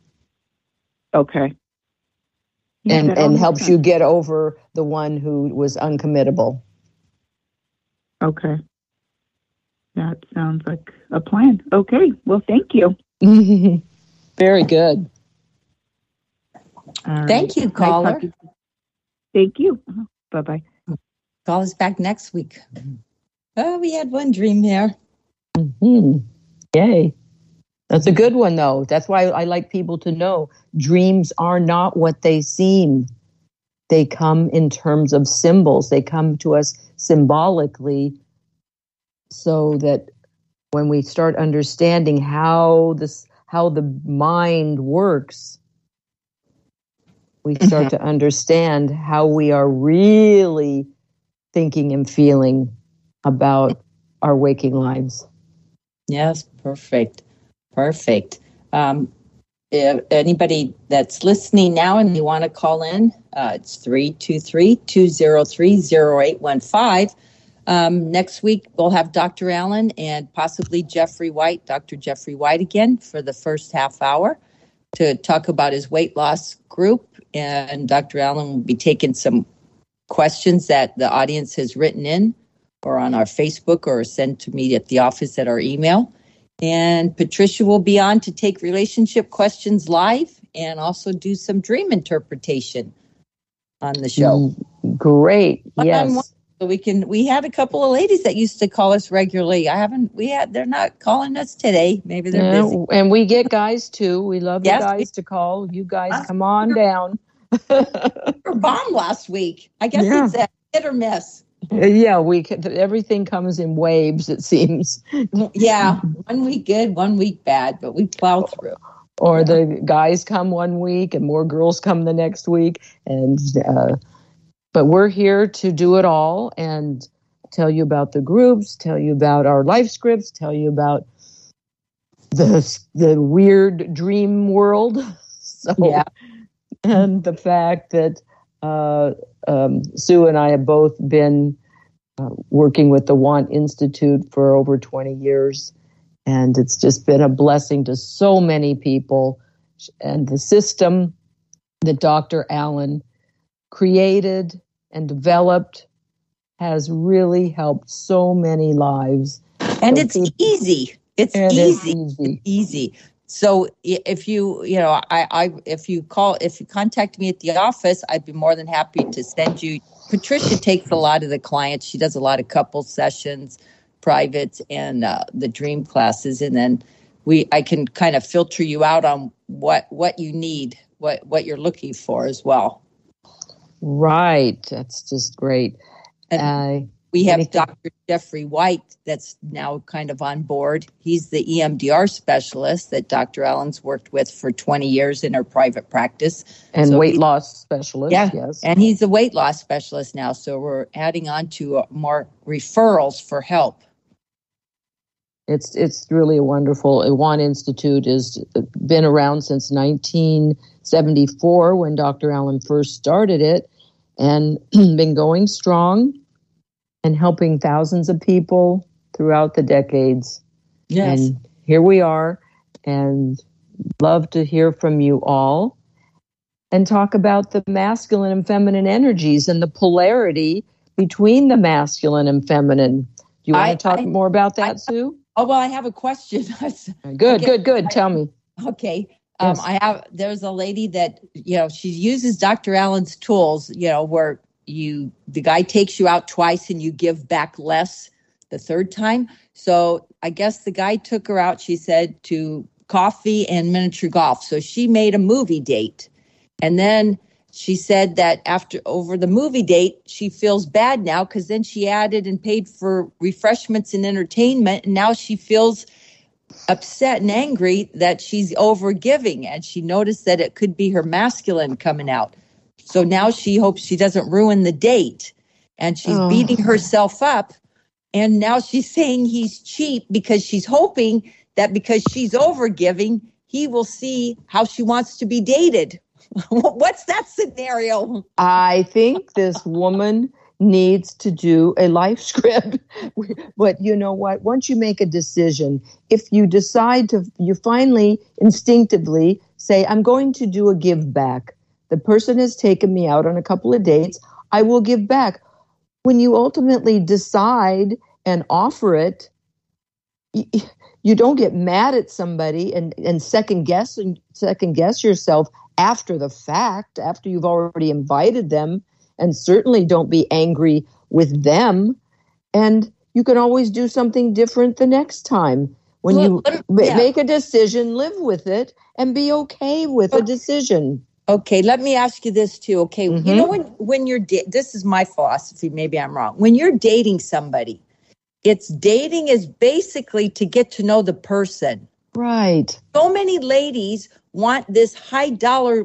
Okay. Yeah, and that all and makes helps sense. you get over the one who was uncommittable. Okay. That sounds like a plan. Okay. Well, thank you. Very good. All Thank you, Nice caller. talking to you. Thank you. Uh-huh. Bye-bye. Call us back next week. Oh, we had one dream here. Hmm. Yay. That's a good one, though. That's why I like people to know dreams are not what they seem. They come in terms of symbols. They come to us symbolically, so that when we start understanding how this, how the mind works, we start to understand how we are really thinking and feeling about our waking lives. Yes, perfect. Perfect. Um, if anybody that's listening now and you want to call in, uh, it's three two three, two zero three, zero eight one five. Um, next week, we'll have Doctor Allen and possibly Jeffrey White, Doctor Jeffrey White again for the first half hour to talk about his weight loss group. And Doctor Allen will be taking some questions that the audience has written in or on our Facebook or sent to me at the office at our email. And Patricia will be on to take relationship questions live and also do some dream interpretation on the show. Mm, great. One-on-one. Yes. So we can, we had a couple of ladies that used to call us regularly. I haven't, we had, they're not calling us today. Maybe they're Yeah, busy. and we get guys too. We love Yes, the guys we- to call. You guys Us- come on down. We were bomb last week. I guess Yeah. it's a hit or miss. Yeah, we could, everything comes in waves, it seems. Yeah. One week good, one week bad, but we plow through. Or the guys come one week and more girls come the next week. And uh, but we're here to do it all and tell you about the groups, tell you about our life scripts, tell you about the the weird dream world. So, Yeah. and the fact that Uh, um, Sue and I have both been uh, working with the Want Institute for over twenty years, and it's just been a blessing to so many people. And the system that Doctor Allen created and developed has really helped so many lives. And So it's people- easy. It's It is easy. easy. Easy. So i- if you, you know, I, I, if you call, if you contact me at the office, I'd be more than happy to send you. Patricia takes a lot of the clients. She does a lot of couple sessions, privates, and uh, the dream classes, and then we, I can kind of filter you out on what what you need, what what you're looking for as well. Right. That's just great. And Uh, we have anything- Doctor Jeffrey White that's now kind of on board. He's the E M D R specialist that Doctor Allen's worked with for twenty years in her private practice. and So weight he- loss specialist. Yeah, Yes. and he's a weight loss specialist now. So we're adding on to uh, more referrals for help. It's it's really a wonderful. Iwan Institute has been around since nineteen seventy-four when Doctor Allen first started it, and been going strong and helping thousands of people throughout the decades. Yes. And here we are, and love to hear from you all and talk about the masculine and feminine energies and the polarity between the masculine and feminine. Do you want I- to talk I- more about that, I- Sue? Oh, well, I have a question. Good, Okay. good, good. Tell me. Okay. Um, Yes. I have, there's a lady that, you know, she uses Doctor Allen's tools, you know, where you, the guy takes you out twice and you give back less the third time. So I guess the guy took her out, she said, to coffee and miniature golf. So she made a movie date. And then she said that after over the movie date, she feels bad now because then she added and paid for refreshments and entertainment. And now she feels upset and angry that she's over giving, and she noticed that it could be her masculine coming out. So now she hopes she doesn't ruin the date, and she's Oh. beating herself up. And now she's saying he's cheap because she's hoping that because she's over giving, he will see how she wants to be dated. What's that scenario? I think this woman needs to do a life script. But you know what? Once you make a decision, if you decide to, you finally instinctively say, I'm going to do a give back. The person has taken me out on a couple of dates. I will give back. When you ultimately decide and offer it, y- you don't get mad at somebody and, and second guess and second guess yourself after the fact, after you've already invited them, and certainly don't be angry with them. And you can always do something different the next time. When Well, you let- ma- yeah. make a decision, live with it and be okay with a decision. Okay, let me ask you this too. Okay, Mhm. you know when when you're da- this is my philosophy. Maybe I'm wrong. When you're dating somebody, it's dating is basically to get to know the person. Right. So many ladies want this high dollar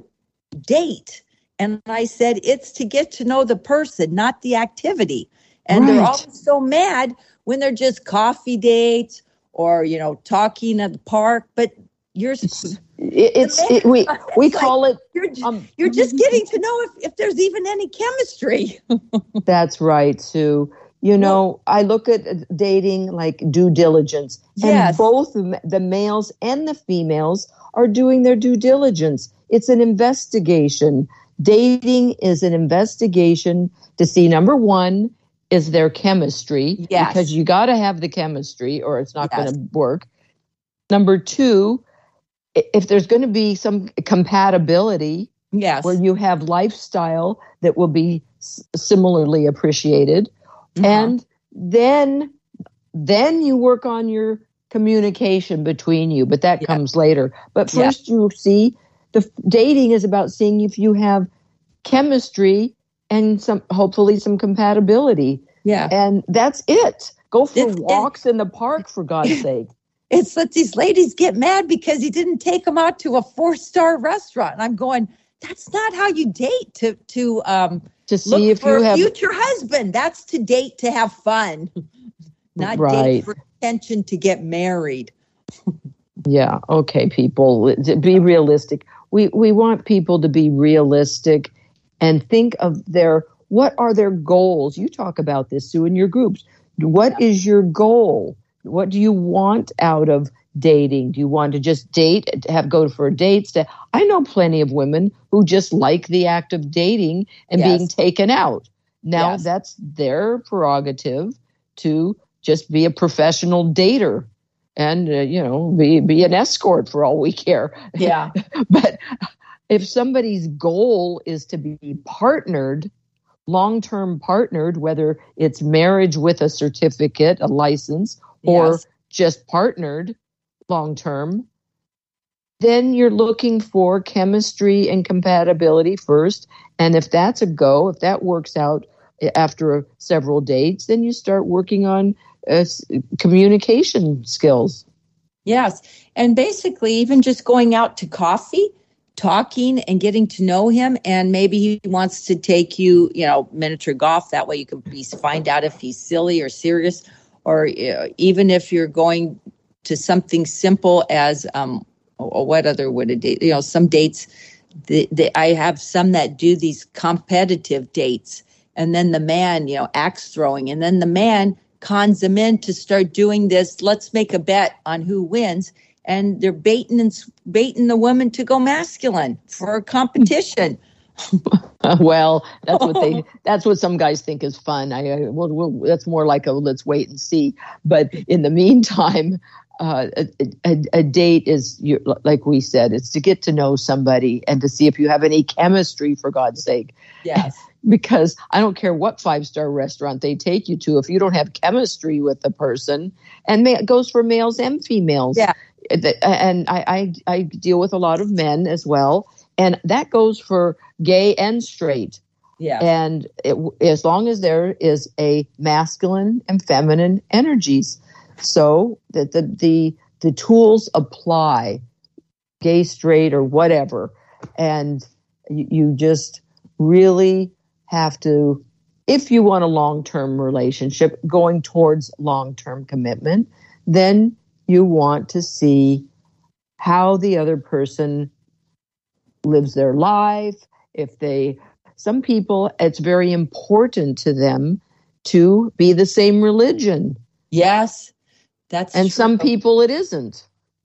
date, and I said it's to get to know the person, not the activity. And they're Right. always so mad when they're just coffee dates or you know talking at the park. But you're It, it's it, we we It's call it. you're ju- Um, you're just getting to know if, if there's even any chemistry. That's right, Sue. You know, I look at dating like due diligence, and Yes. both the the males and the females are doing their due diligence. It's an investigation. Dating is an investigation to see, number one, is there chemistry? Yes. Because you got to have the chemistry or it's not Yes. going to work. Number two, i- if there's going to be some compatibility, Yes. where you have lifestyle that will be s- similarly appreciated, Uh-huh. and then then you work on your communication between you, but that Yeah. comes later. But Yeah. first you see the f- dating is about seeing if you have chemistry and some hopefully some compatibility, yeah. and that's it. Go for It's- it- walks in the park, for God's sake. It's that these ladies get mad because he didn't take them out to a four-star restaurant. And I'm going, that's not how you date to to um, To see look if for you a have future husband. That's to date to have fun, not Right. date for intention to get married. Yeah. Okay, people, be realistic. We we want people to be realistic and think of their, what are their goals? You talk about this, Sue, in your groups. What is your goal? What do you want out of dating? Do you want to just date, have go for dates? To, I know plenty of women who just like the act of dating and Yes. being taken out. Now Yes. that's their prerogative to just be a professional dater and, uh, you know, be, be an escort for all we care. Yeah. But if somebody's goal is to be partnered, long-term partnered, whether it's marriage with a certificate, a license, or Yes. just partnered long-term, then you're looking for chemistry and compatibility first. And if that's a go, if that works out after several dates, then you start working on uh, communication skills. Yes. And basically, even just going out to coffee, talking and getting to know him. And maybe he wants to take you, you know, miniature golf. That way you can be, find out if he's silly or serious. Or uh, even if you're going to something simple as, um, or what other would a date, you know, some dates, the, the, I have some that do these competitive dates. And then the man, you know, axe throwing. And then the man cons them in to start doing this. Let's make a bet on who wins. And they're baiting and baiting the woman to go masculine for a competition. Well, that's what they, that's what some guys think is fun. I, I well, well, that's more like a let's wait and see. But in the meantime, uh, a, a, a date is, like we said, it's to get to know somebody and to see if you have any chemistry, for God's sake. Yes. Because I don't care what five-star restaurant they take you to, if you don't have chemistry with the person, and it goes for males and females. Yeah. And I, I, I deal with a lot of men as well, and that goes for gay and straight. Yeah. And it, as long as there is a masculine and feminine energies, so that the, the the tools apply, gay, straight, or whatever, and you, you just really have to, if you want a long-term relationship going towards long-term commitment, then you want to see how the other person lives their life. If they, some people, it's very important to them to be the same religion. Yes, that's and true. some people it isn't.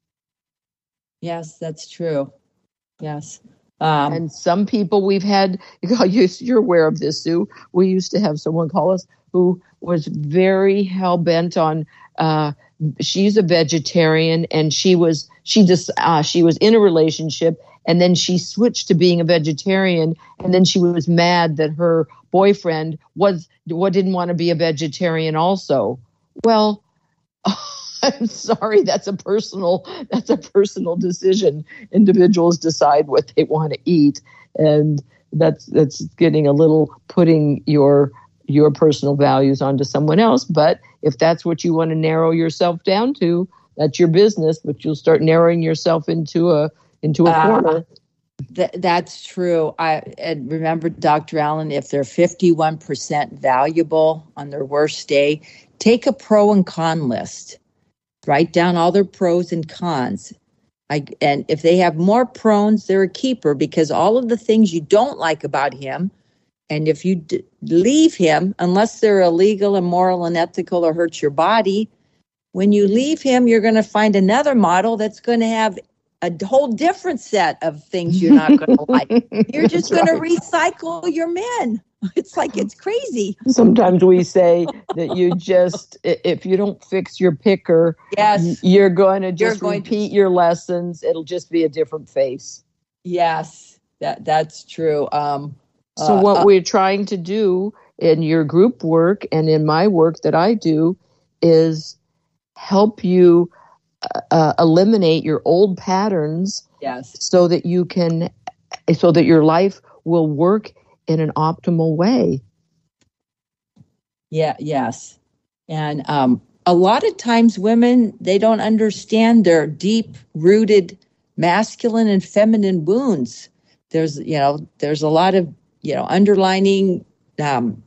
Yes, that's true. Yes. Um, and some people we've had, you're aware of this, Sue. We used to have someone call us who was very hell-bent on, uh, she's a vegetarian, and she was, she just, uh, she was in a relationship, and then she switched to being a vegetarian, and then she was mad that her boyfriend was, what didn't want to be a vegetarian also. Well, I'm sorry, that's a personal, that's a personal decision. Individuals decide what they want to eat, and that's that's getting a little putting your your personal values onto someone else. But if that's what you want to narrow yourself down to, that's your business. But you'll start narrowing yourself into a into a uh, corner. Th- that's true. I and remember, Doctor Allen, if they're fifty-one percent valuable on their worst day, take a pro and con list. Write down all their pros and cons. I, and if they have more pros, they're a keeper, because all of the things you don't like about him, and if you d- leave him, unless they're illegal, immoral, unethical, or hurt your body, when you leave him, you're going to find another model that's going to have a whole different set of things you're not going to like. You're just going right. to recycle your men. It's like, it's crazy. Sometimes we say that you just, if you don't fix your picker, yes, you're going to just going repeat to... your lessons. It'll just be a different face. Yes, that that's true. Um, so uh, what uh, we're trying to do in your group work and in my work that I do is help you uh, eliminate your old patterns. Yes. So that you can, so that your life will work in an optimal way. Yeah, yes. And um, a lot of times women, they don't understand their deep-rooted masculine and feminine wounds. There's, you know, there's a lot of, you know, underlining um,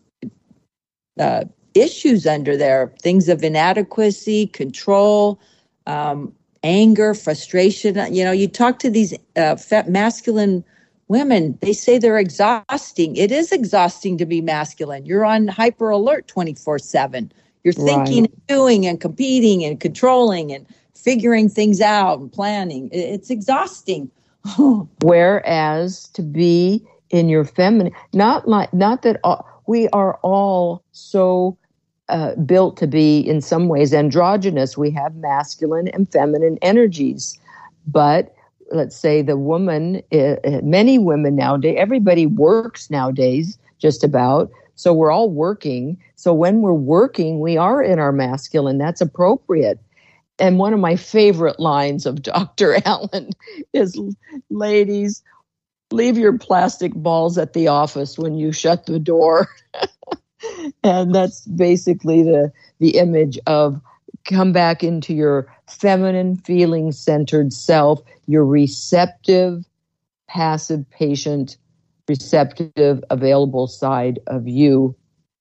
uh, issues under there, things of inadequacy, control, um, anger, frustration. You know, you talk to these uh, masculine women, they say they're exhausting. It is exhausting to be masculine. You're on hyper alert twenty-four seven. You're thinking Right. and doing and competing and controlling and figuring things out and planning. It's exhausting. Whereas to be in your feminine, not like, not that all, we are all so uh, built to be in some ways androgynous. We have masculine and feminine energies, but let's say the woman, uh, many women nowadays, everybody works nowadays, just about. So we're all working. So when we're working, we are in our masculine. That's appropriate. And one of my favorite lines of Doctor Allen is, ladies, leave your plastic balls at the office when you shut the door. And that's basically the, the image of come back into your feminine, feeling-centered self, your receptive, passive, patient, receptive, available side of you.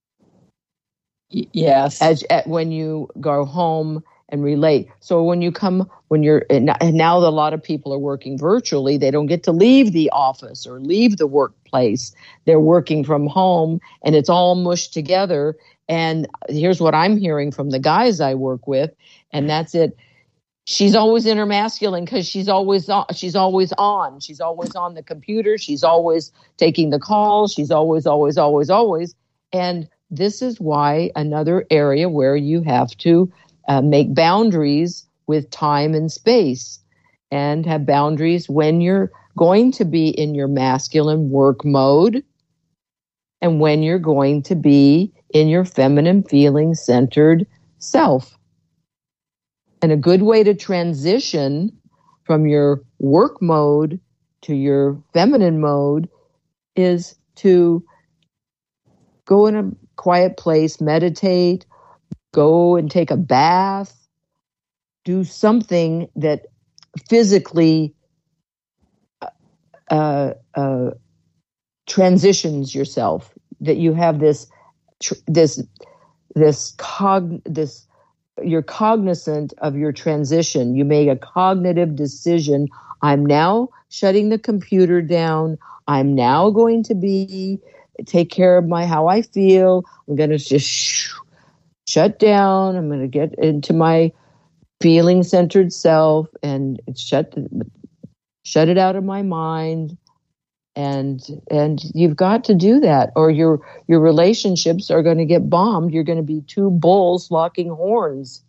Yes. As, at, when you go home and relate. So when you come, when you're, and now a lot of people are working virtually, they don't get to leave the office or leave the workplace. They're working from home and it's all mushed together. And here's what I'm hearing from the guys I work with, and that's it. She's always in her masculine because she's always on, she's always on. She's always on the computer. She's always taking the calls. She's always, always, always, always. And this is why another area where you have to uh, make boundaries with time and space, and have boundaries when you're going to be in your masculine work mode and when you're going to be in your feminine feeling centered self. And a good way to transition from your work mode to your feminine mode is to go in a quiet place, meditate, go and take a bath, do something that physically uh, uh, transitions yourself, that you have this, tr- this, this cog, this, you're cognizant of your transition. You make a cognitive decision. I'm now shutting the computer down. I'm now going to be, take care of my, how I feel. I'm going to just sh- shut down. I'm going to get into my feeling centered self and shut, shut it out of my mind. And, and you've got to do that, or your, your relationships are going to get bombed. You're going to be two bulls locking horns.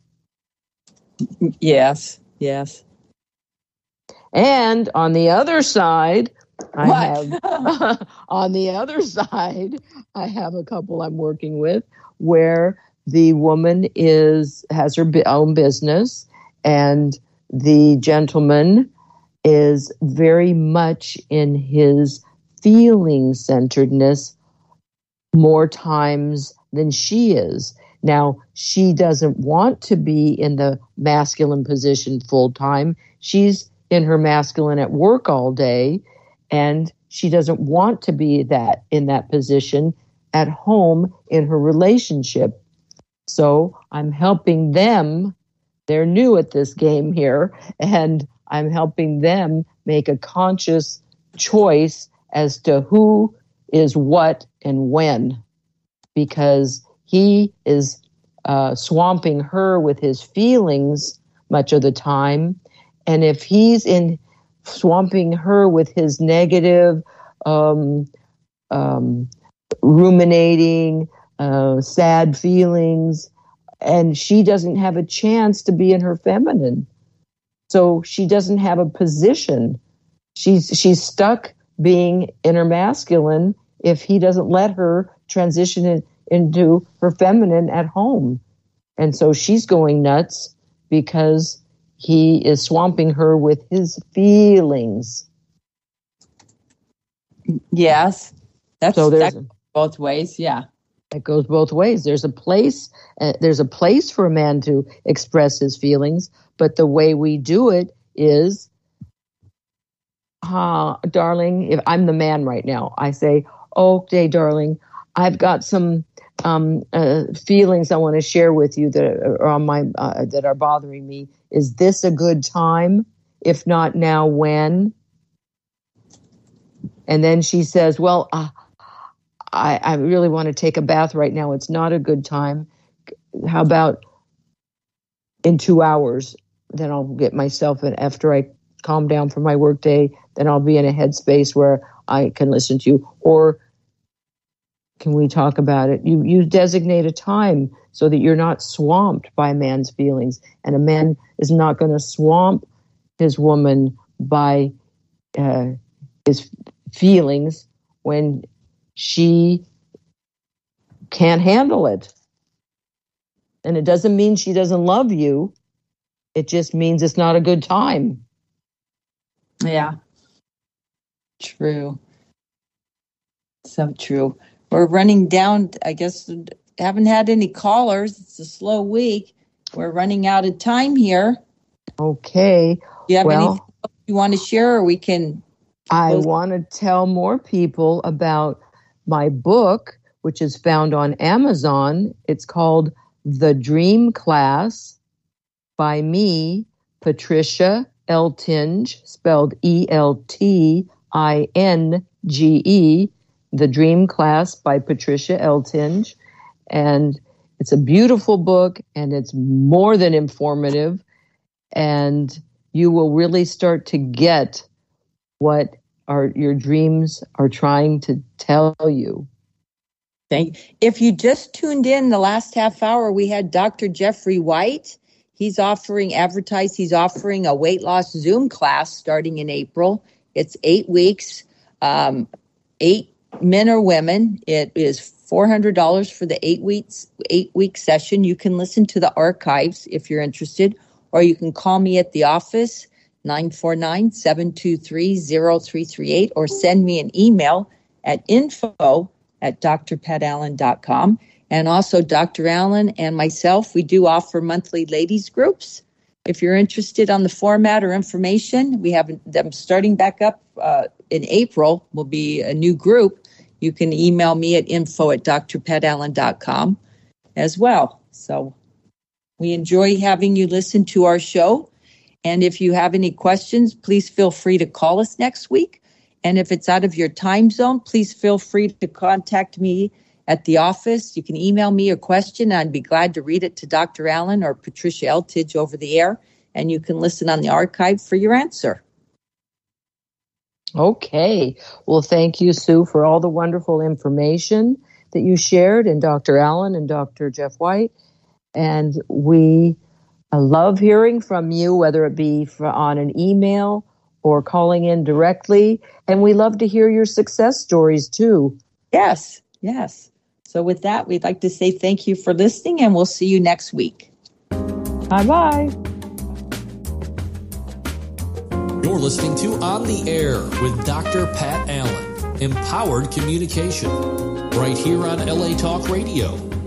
Yes. Yes. And on the other side, I What? have, on the other side, I have a couple I'm working with where the woman is, has her own business and the gentleman is very much in his feeling centeredness more times than she is. Now, she doesn't want to be in the masculine position full time. She's in her masculine at work all day, and she doesn't want to be that in that position at home in her relationship. So I'm helping them. They're new at this game here, and I'm helping them make a conscious choice as to who is what and when, because he is uh, swamping her with his feelings much of the time. And if he's in swamping her with his negative, um, um, ruminating, uh, sad feelings, and she doesn't have a chance to be in her feminine. So she doesn't have a position. She's she's stuck being in her masculine if he doesn't let her transition in, into her feminine at home. And so she's going nuts because he is swamping her with his feelings. Yes. That's, so there's that's both ways. Yeah. It goes both ways. There's a place, uh, there's a place for a man to express his feelings, but the way we do it is, uh, darling, if I'm the man right now, I say, okay, darling, I've got some um, uh, feelings I want to share with you that are on my uh, that are bothering me. Is this a good time? If not now, when? And then she says, well, uh, I, I really want to take a bath right now. It's not a good time. How about in two hours? Then I'll get myself in after I calm down from my workday. Then I'll be in a headspace where I can listen to you. Or can we talk about it? You you designate a time so that you're not swamped by a man's feelings. And a man is not going to swamp his woman by uh, his feelings when she can't handle it. And it doesn't mean she doesn't love you. It just means it's not a good time. Yeah. True. So true. We're running down, I guess, haven't had any callers. It's a slow week. We're running out of time here. Okay. Do you have well, anything you want to share, or we can... I want to tell more people about my book, which is found on Amazon. It's called The Dream Class by me, Patricia Eltinge, spelled E L T I N G E, The Dream Class by Patricia Eltinge. And it's a beautiful book, and it's more than informative. And you will really start to get what are your dreams are trying to tell you. Thank. If you just tuned in the last half hour, we had Doctor Jeffrey White. He's offering, advertised, he's offering a weight loss Zoom class starting in April. It's eight weeks, um, eight men or women. It is four hundred dollars for the eight weeks, eight week session. You can listen to the archives if you're interested, or you can call me at the office, nine four nine, seven two three, zero three three eight, or send me an email at info at d r pat allen dot com. And also Doctor Allen and myself, we do offer monthly ladies groups. If you're interested on the format or information, we have them starting back up uh, in April, will be a new group. You can email me at info at d r pat allen dot com as well. So we enjoy having you listen to our show. And if you have any questions, please feel free to call us next week. And if it's out of your time zone, please feel free to contact me at the office. You can email me a question. I'd be glad to read it to Doctor Allen or Patricia Eltinge over the air. And you can listen on the archive for your answer. Okay. Well, thank you, Sue, for all the wonderful information that you shared, and Doctor Allen and Doctor Jeff White. And we I love hearing from you, whether it be for, on an email or calling in directly. And we love to hear your success stories, too. Yes, yes. So with that, we'd like to say thank you for listening, and we'll see you next week. Bye-bye. You're listening to On the Air with Doctor Pat Allen, Empowered Communication, right here on L A Talk Radio.